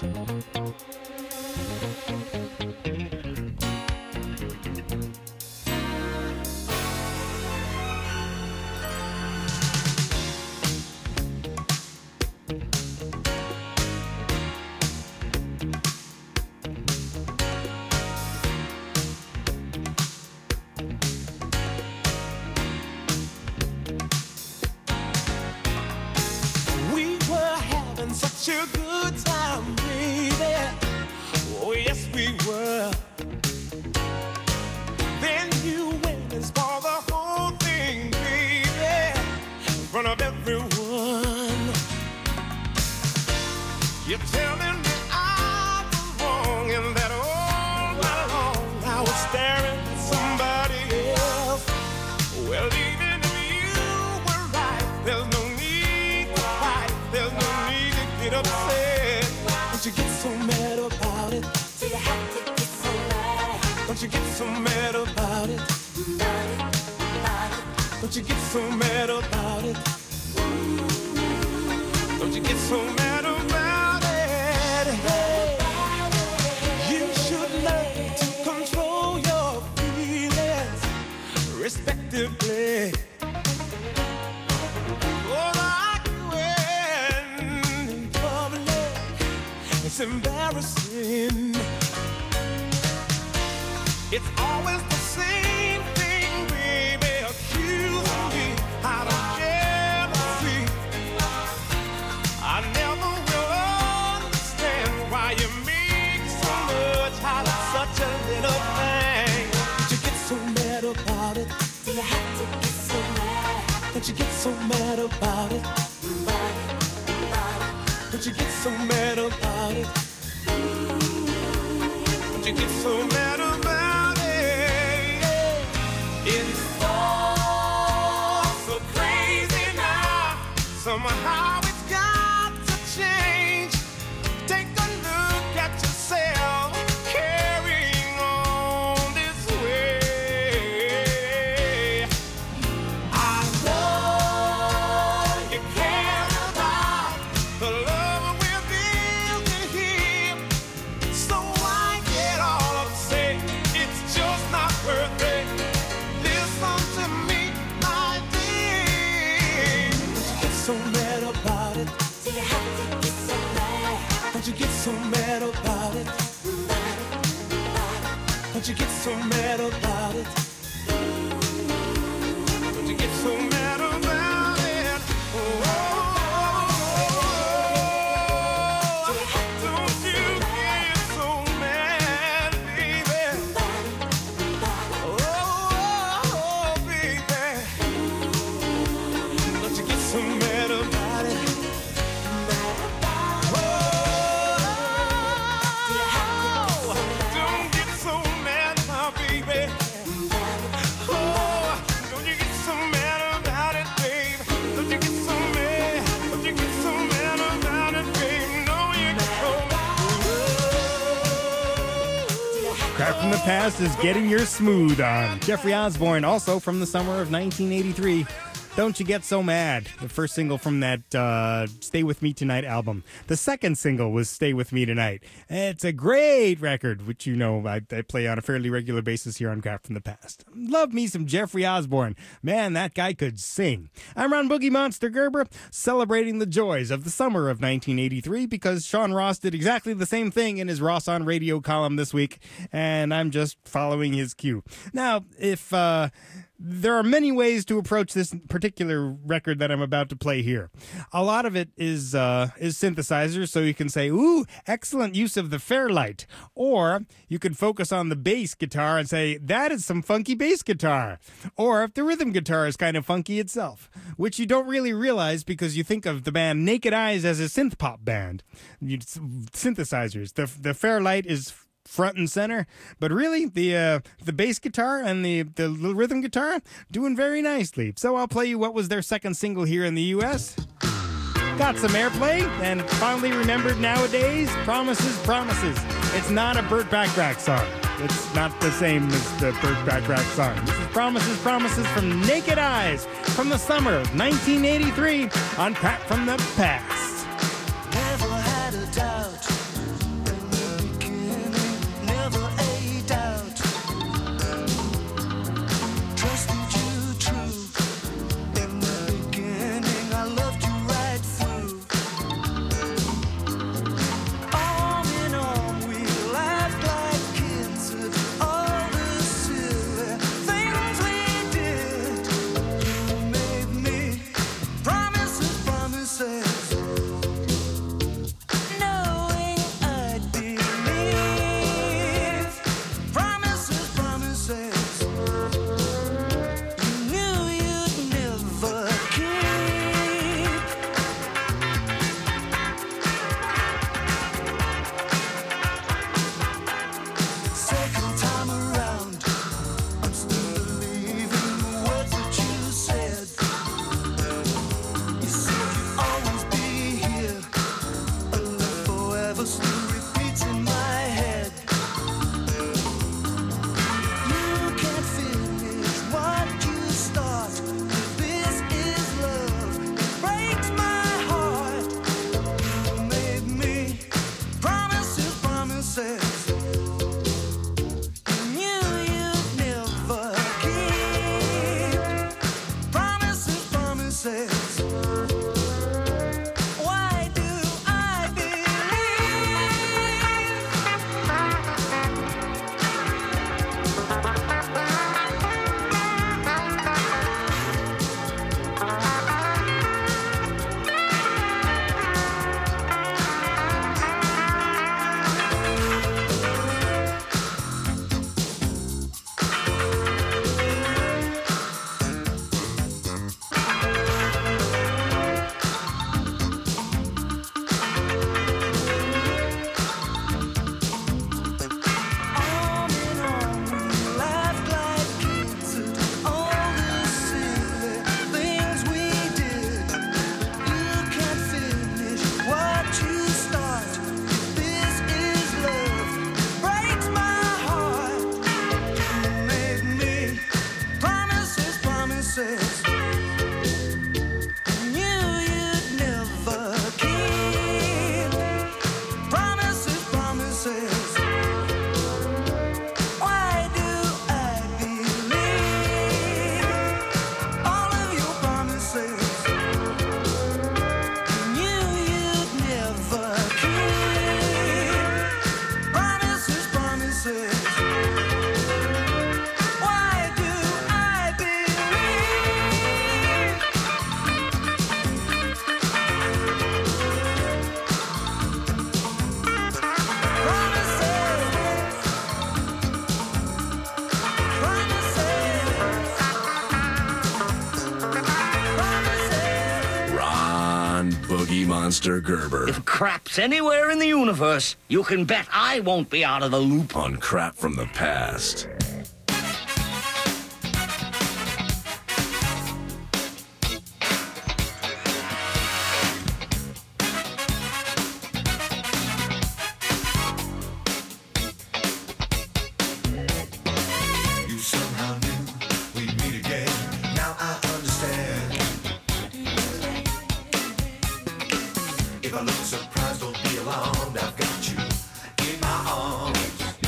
We were having such a good time, baby. Oh, yes, we were. Then you went and spoiled the whole thing, baby, in front of everyone. You're telling me I was wrong and that all night long I was staring at somebody else. Well, even if you were right, there's no upset? Don't you get so mad about it? Do you have to get so mad? Don't you get so mad about it? About it, about it. Don't you get so mad about it? Don't you get so mad about it? Hey, you should learn to control your feelings respectively. Oh, like when in public, it's embarrassing. It's always the same thing, baby, accusing me out of jealousy. I never will understand why you make so much out of such a little thing. Don't you get so mad about it? Do you have to get so mad? Don't you get so mad about it? About it, about it. Don't you get so mad about it? Don't you get so mad about it? It's all so crazy now. Somehow it's got to change. Take a look at yourself carrying on this way. I know you care about the love we're building here. So why get all upset? It's just not worth it. Listen to me, my dear. Don't you get so mad about it? Do you have to get so mad? Don't you get so mad about it? About it, about it. Don't you get so mad about it? Don't you get so mad about it? Oh, don't you get so mad, baby? Oh, baby. Don't you get so mad about it? Don't get so mad, my baby. Oh, don't you get so mad about it, babe? Don't you get so mad? Don't you get so mad about it, babe? No, you get so Crap from the Past is getting your smooth on. Jeffrey Osborne, also from the summer of nineteen eighty-three. Don't You Get So Mad, the first single from that uh, Stay With Me Tonight album. The second single was Stay With Me Tonight. It's a great record, which you know I, I play on a fairly regular basis here on Crap from the Past. Love me some Jeffrey Osborne. Man, that guy could sing. I'm Ron Boogie Monster Gerber, celebrating the joys of the summer of nineteen eighty-three because Sean Ross did exactly the same thing in his Ross on Radio column this week, and I'm just following his cue. Now, if... Uh, There are many ways to approach this particular record that I'm about to play here. A lot of it is uh, is synthesizers, so you can say, ooh, excellent use of the Fairlight. Or you can focus on the bass guitar and say, that is some funky bass guitar. Or the rhythm guitar is kind of funky itself, which you don't really realize because you think of the band Naked Eyes as a synth pop band. You, synthesizers. The, the Fairlight is front and center, but really the uh, the bass guitar and the, the little rhythm guitar doing very nicely. So I'll play you what was their second single here in the U S. Got some airplay and finally remembered nowadays, Promises, Promises. It's not a Burt Bacharach song. It's not the same as the Burt Bacharach song. This is Promises, Promises from Naked Eyes from the summer of nineteen eighty-three on Crap from the Past. Never had a doubt. Never a doubt. Trusted you true. In the beginning, I loved you right through. Arm in arm, we laughed like kids at all the silly things we did. You made me promises, promises. Boogie Monster Gerber. If crap's anywhere in the universe, you can bet I won't be out of the loop. On Crap from the Past. You somehow knew we'd meet again. Now I understand. If I look surprised, don't be alarmed. I've got you in my arms.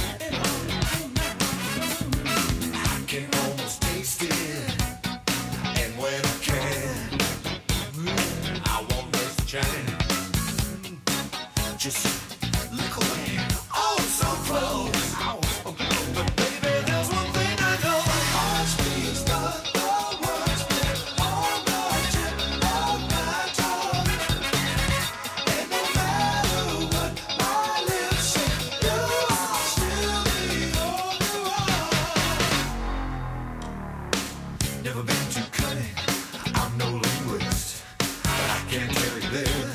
I can almost taste it. And when I can, I won't waste the chance. Just look away. Oh, so close. But baby, there's one thing I know. Heart speaks, but the words slip on the tip of my tongue. And no matter what my lips say, you are still the only one. Never been too cunning. I'm no linguist, but I can tell you this.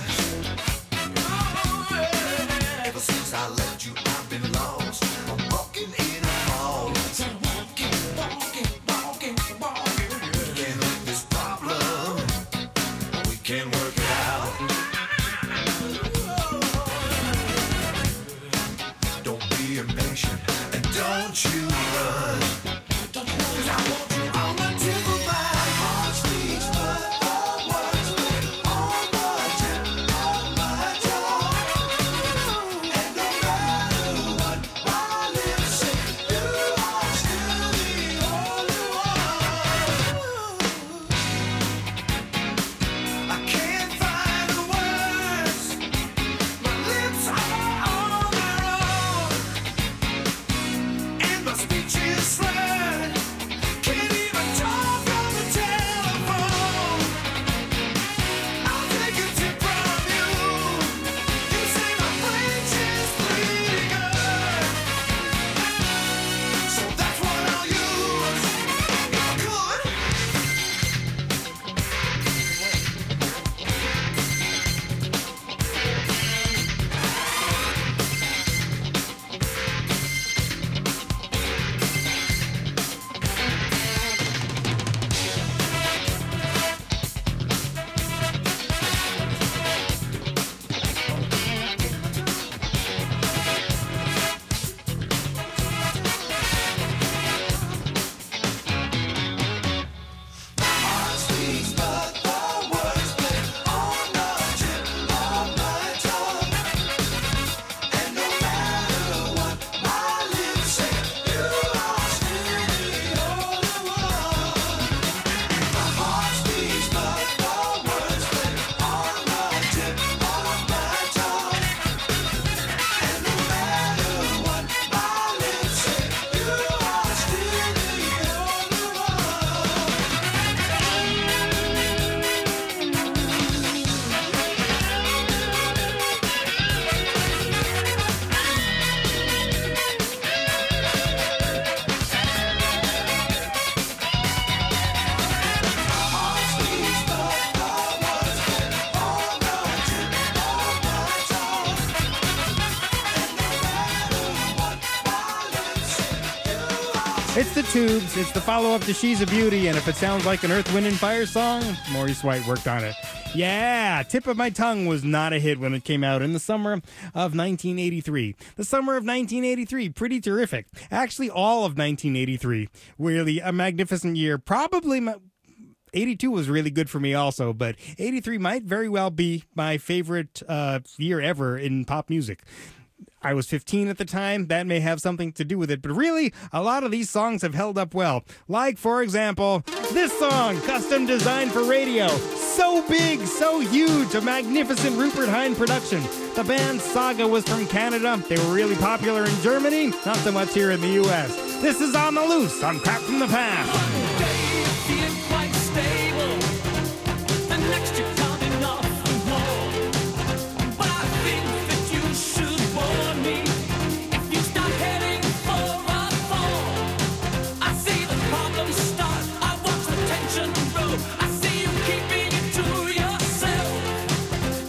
Ever since I left you, I've been lost. I'm walking in a fog. Walking, walking, walking, walking. We can't let this problem. We can work it out. Don't be impatient and don't you run. 'Cause I want you on the tip of my heart speaks, but the words slip on the tip of my tongue. And no matter what my lips say, you are still the only one. I can't find the words. My lips are on their own, and my speech is slurred. Can't even talk on the telephone. I'll take a tip from you. You say my French is pretty good, so that's what I'll use if I could. Heart speaks, but the words slip on the tip of my tongue. And no matter what my lips say, you are still the only one. My heart speaks, but the words slip on the tip of my tongue. And no matter what my lips say, you are still the only one. It's the Tubes. It's the follow-up to She's a Beauty, and if it sounds like an Earth, Wind, and Fire song, Maurice White worked on it. Yeah, Tip of My Tongue was not a hit when it came out in the summer of nineteen eighty-three. The summer of nineteen eighty-three, pretty terrific. Actually, all of nineteen eighty-three, really a magnificent year. Probably my, eighty-two was really good for me also, but eighty-three might very well be my favorite uh, year ever in pop music. I was fifteen at the time. That may have something to do with it. But really, a lot of these songs have held up well. Like, for example, this song, custom designed for radio. So big, so huge, a magnificent Rupert Hine production. The band Saga was from Canada. They were really popular in Germany, not so much here in the U S. This is On the Loose on Crap from the Past. One day you feel quite stable, the next you're coming off the wall. But I think that you should warn me if you start heading for a fall. I see the problems start, I watch the tension grow. I see you keeping it to yourself.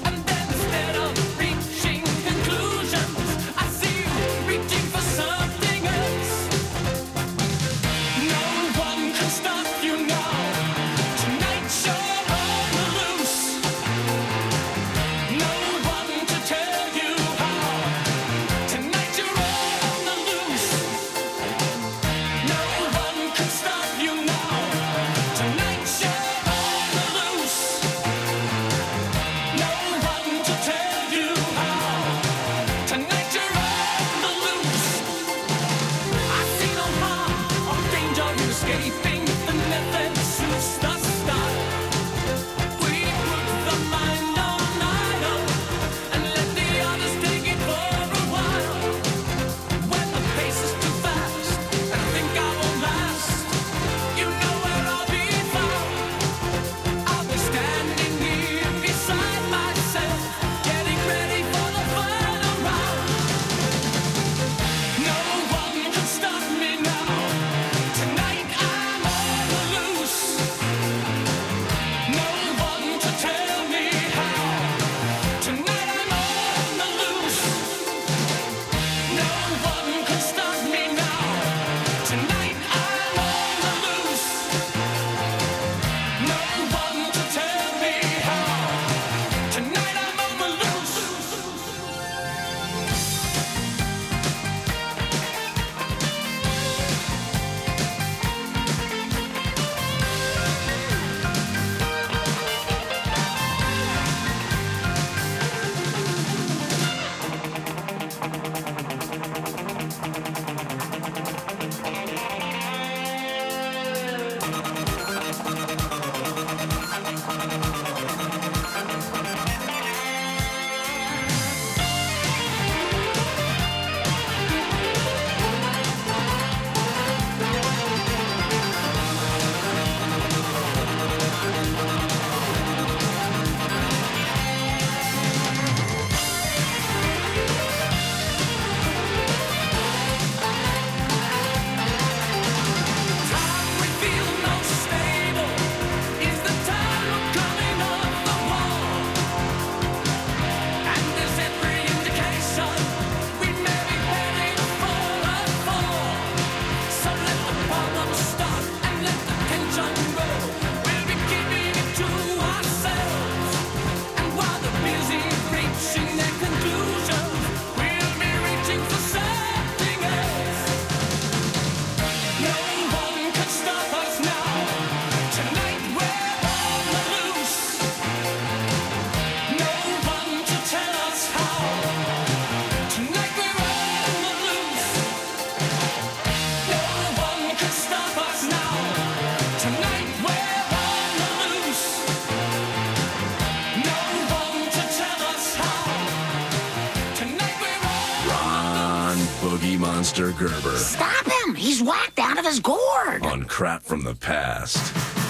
Monster Gerber. Stop him! He's whacked out of his gourd. On Crap from the Past.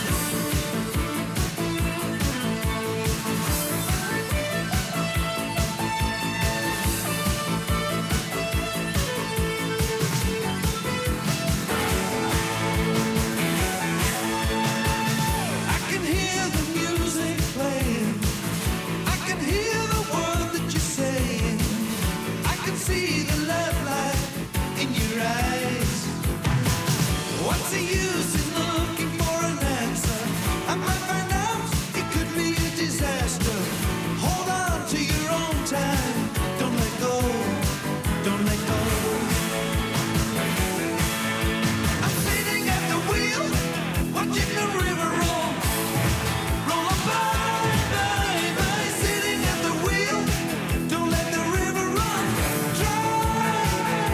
I can hear the music playing. I can hear the word that you're saying. I can see the love light in your eyes. What's the use in looking for an answer? I might find out it could be a disaster. Hold on to your own time. Don't let go. Don't let go. I'm sitting at the wheel, watching the river roll. Roll on by, by, by. Sitting at the wheel, don't let the river run dry.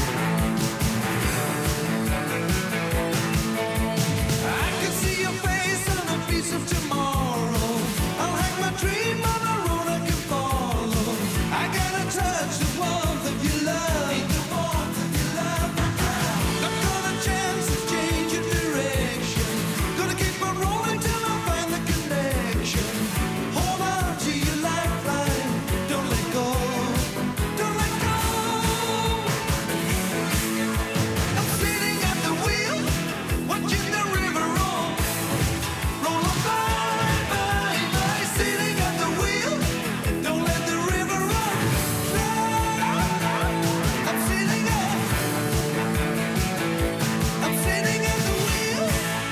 I can see your face on a piece of tomorrow. I'll hang my dream on a road I can follow. I gotta touch the warmth of your love. The warmth of your love. Not gonna chance to change your direction. Gonna keep on rolling till I find the connection. Hold on to your lifeline. Don't let go. Don't let go. I'm sitting at the wheel, watching the river roll. Roll on by, by, by. Sitting at the wheel, don't let the river run dry. I'm sitting at, I'm sitting at the wheel.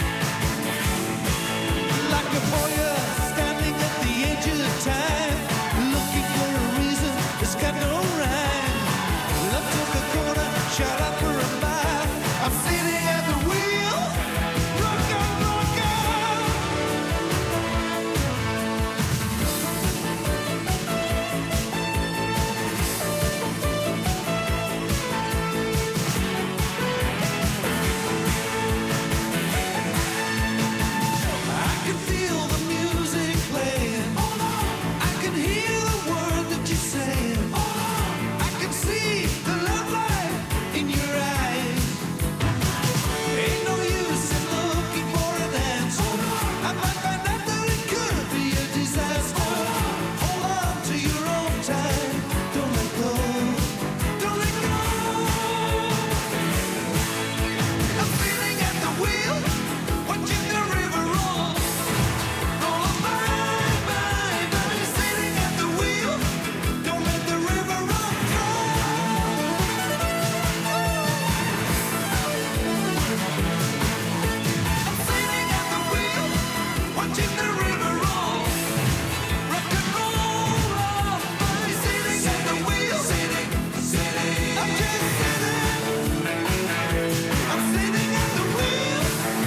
Like a boy standing at the edge of time, looking for a reason that's got no rhyme. Love took a corner, shot up for a mile. I'm sitting at the wheel, rock on, rock on. I can feel the music playing. I can hear the word that you're saying. I can see the love light in your eyes. Ain't no use in looking for an answer. I might find out that it could be a disaster. Hold on to your own time. Don't let go. Don't let go. I'm sitting at the wheel, watching the river roll. Roll on by, by, by. Sitting at the wheel, don't let the river run dry. I'm sitting at the wheel, watching the river roll. Rock and roll on by. Sitting at the wheel, sitting, sitting. I'm just sitting. I'm sitting at the wheel.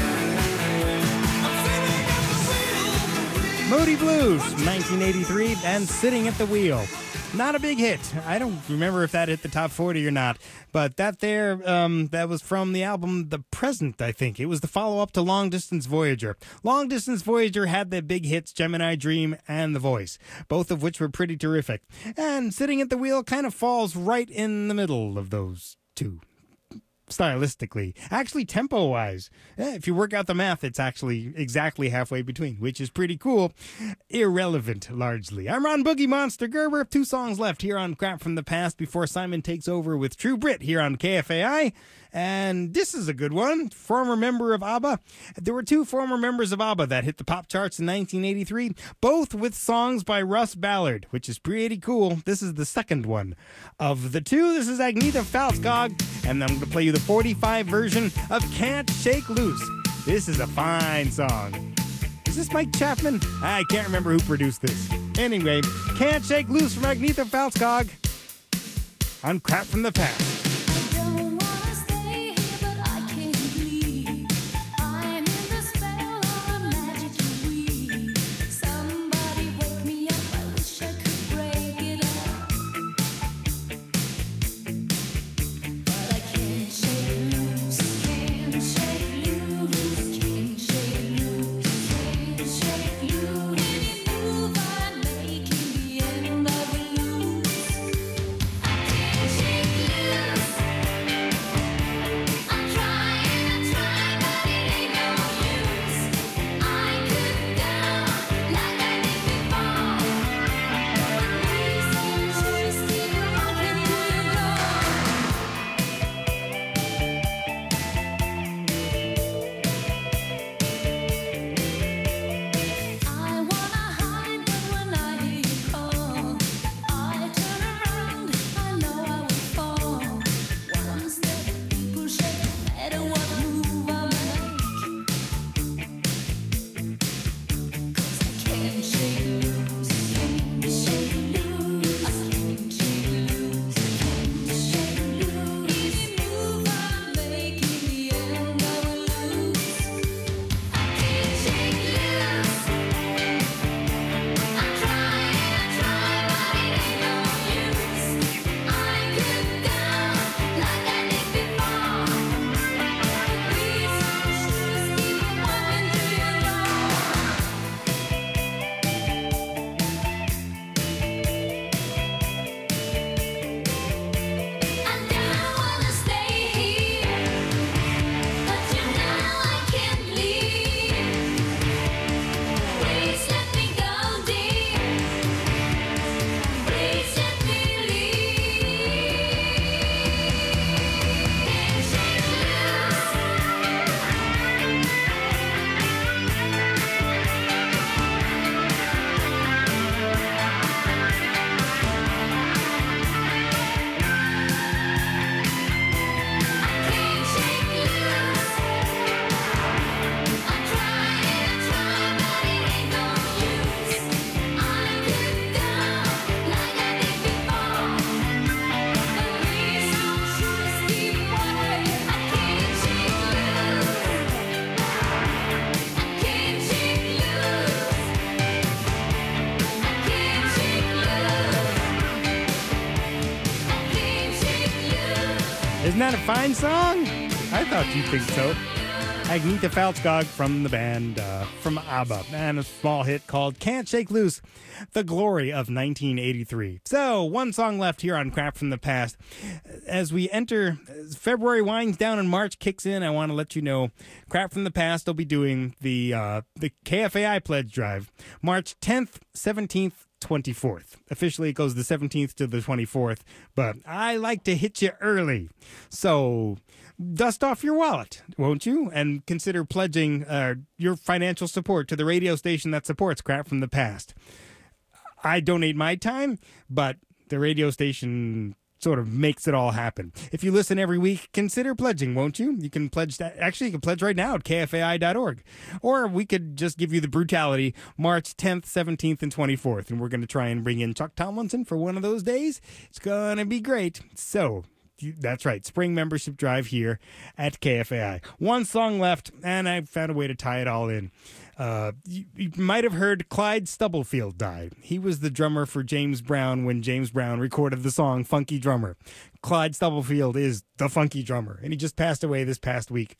I'm sitting at the wheel. Moody Blues, nineteen eighty-three, and Sitting at the Wheel. Not a big hit. I don't remember if that hit the top forty or not, but that there, um, that was from the album The Present, I think. It was the follow-up to Long Distance Voyager. Long Distance Voyager had the big hits Gemini Dream and The Voice, both of which were pretty terrific. And Sitting at the Wheel kind of falls right in the middle of those two. Stylistically, actually tempo-wise, eh, if you work out the math, it's actually exactly halfway between, which is pretty cool. Irrelevant, largely. I'm Ron Boogie Monster Gerber. Two songs left here on Crap from the Past before Simon takes over with True Brit here on K F A I. And this is a good one. Former member of ABBA. There were two former members of ABBA that hit the pop charts in nineteen eighty-three, both with songs by Russ Ballard, which is pretty cool. This is the second one of the two. This is Agnetha Faltskog, and I'm going to play you the forty-five version of Can't Shake Loose. This is a fine song. Is this Mike Chapman? I can't remember who produced this. Anyway, Can't Shake Loose from Agnetha Faltskog on Crap from the Past. Shake loose. Isn't that a fine song? I thought you'd think so. Agnetha Faltskog from the band uh, from ABBA, and a small hit called Can't Shake Loose, the glory of nineteen eighty-three. So, one song left here on Crap from the Past. As we enter, as February winds down and March kicks in, I want to let you know, Crap from the Past will be doing the, uh, the K F A I Pledge Drive, March tenth, seventeenth, twenty-fourth. Officially, it goes the seventeenth to the twenty-fourth, but I like to hit you early. So, dust off your wallet, won't you? And consider pledging uh, your financial support to the radio station that supports Crap from the Past. I donate my time, but the radio station sort of makes it all happen. If you listen every week, consider pledging, won't you? You can pledge that. Actually, you can pledge right now at K F A I dot org. Or we could just give you the brutality, March tenth, seventeenth, and twenty-fourth. And we're going to try and bring in Chuck Tomlinson for one of those days. It's going to be great. So, that's right, spring membership drive here at K F A I. One song left, and I found a way to tie it all in. Uh, you, you might have heard Clyde Stubblefield died. He was the drummer for James Brown when James Brown recorded the song Funky Drummer. Clyde Stubblefield is the funky drummer, and he just passed away this past week.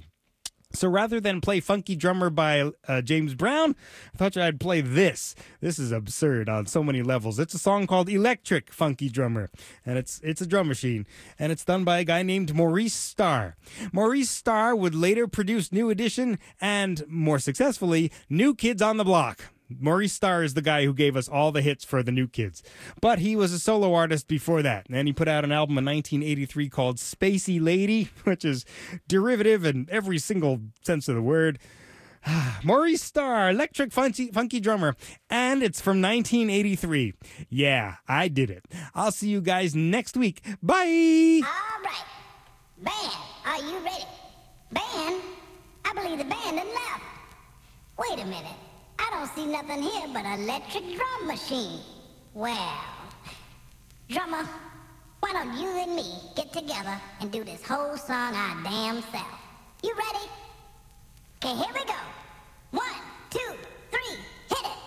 So rather than play Funky Drummer by uh, James Brown, I thought I'd play this. This is absurd on so many levels. It's a song called Electric Funky Drummer, and it's it's a drum machine, and it's done by a guy named Maurice Starr. Maurice Starr would later produce New Edition and, more successfully, New Kids on the Block. Maurice Starr is the guy who gave us all the hits for the New Kids. But he was a solo artist before that. And he put out an album in nineteen eighty-three called Spacey Lady, which is derivative in every single sense of the word. Maurice Starr, Electric Funky, Funky Drummer. And it's from nineteen eighty-three. Yeah, I did it. I'll see you guys next week. Bye! All right. Band, are you ready? Band? I believe the band has left. Wait a minute. I don't see nothing here but an electric drum machine. Well, drummer, why don't you and me get together and do this whole song our damn self? You ready? Okay, here we go. One, two, three, hit it.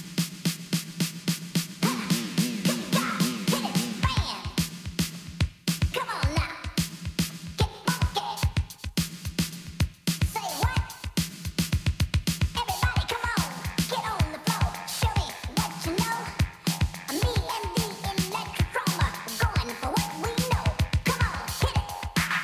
Good God, hit it, band. Come on now, get funky. Say what? Everybody come on, get on the floor. Show me what you know. Me and the electric drummer, going for what we know. Come on, hit it.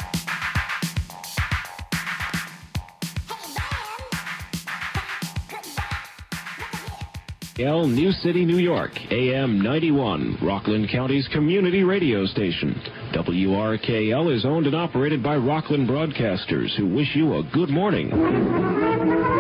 L New City, New York, A M ninety-one, Rockland County's community radio station. W R K L is owned and operated by Rockland Broadcasters, who wish you a good morning.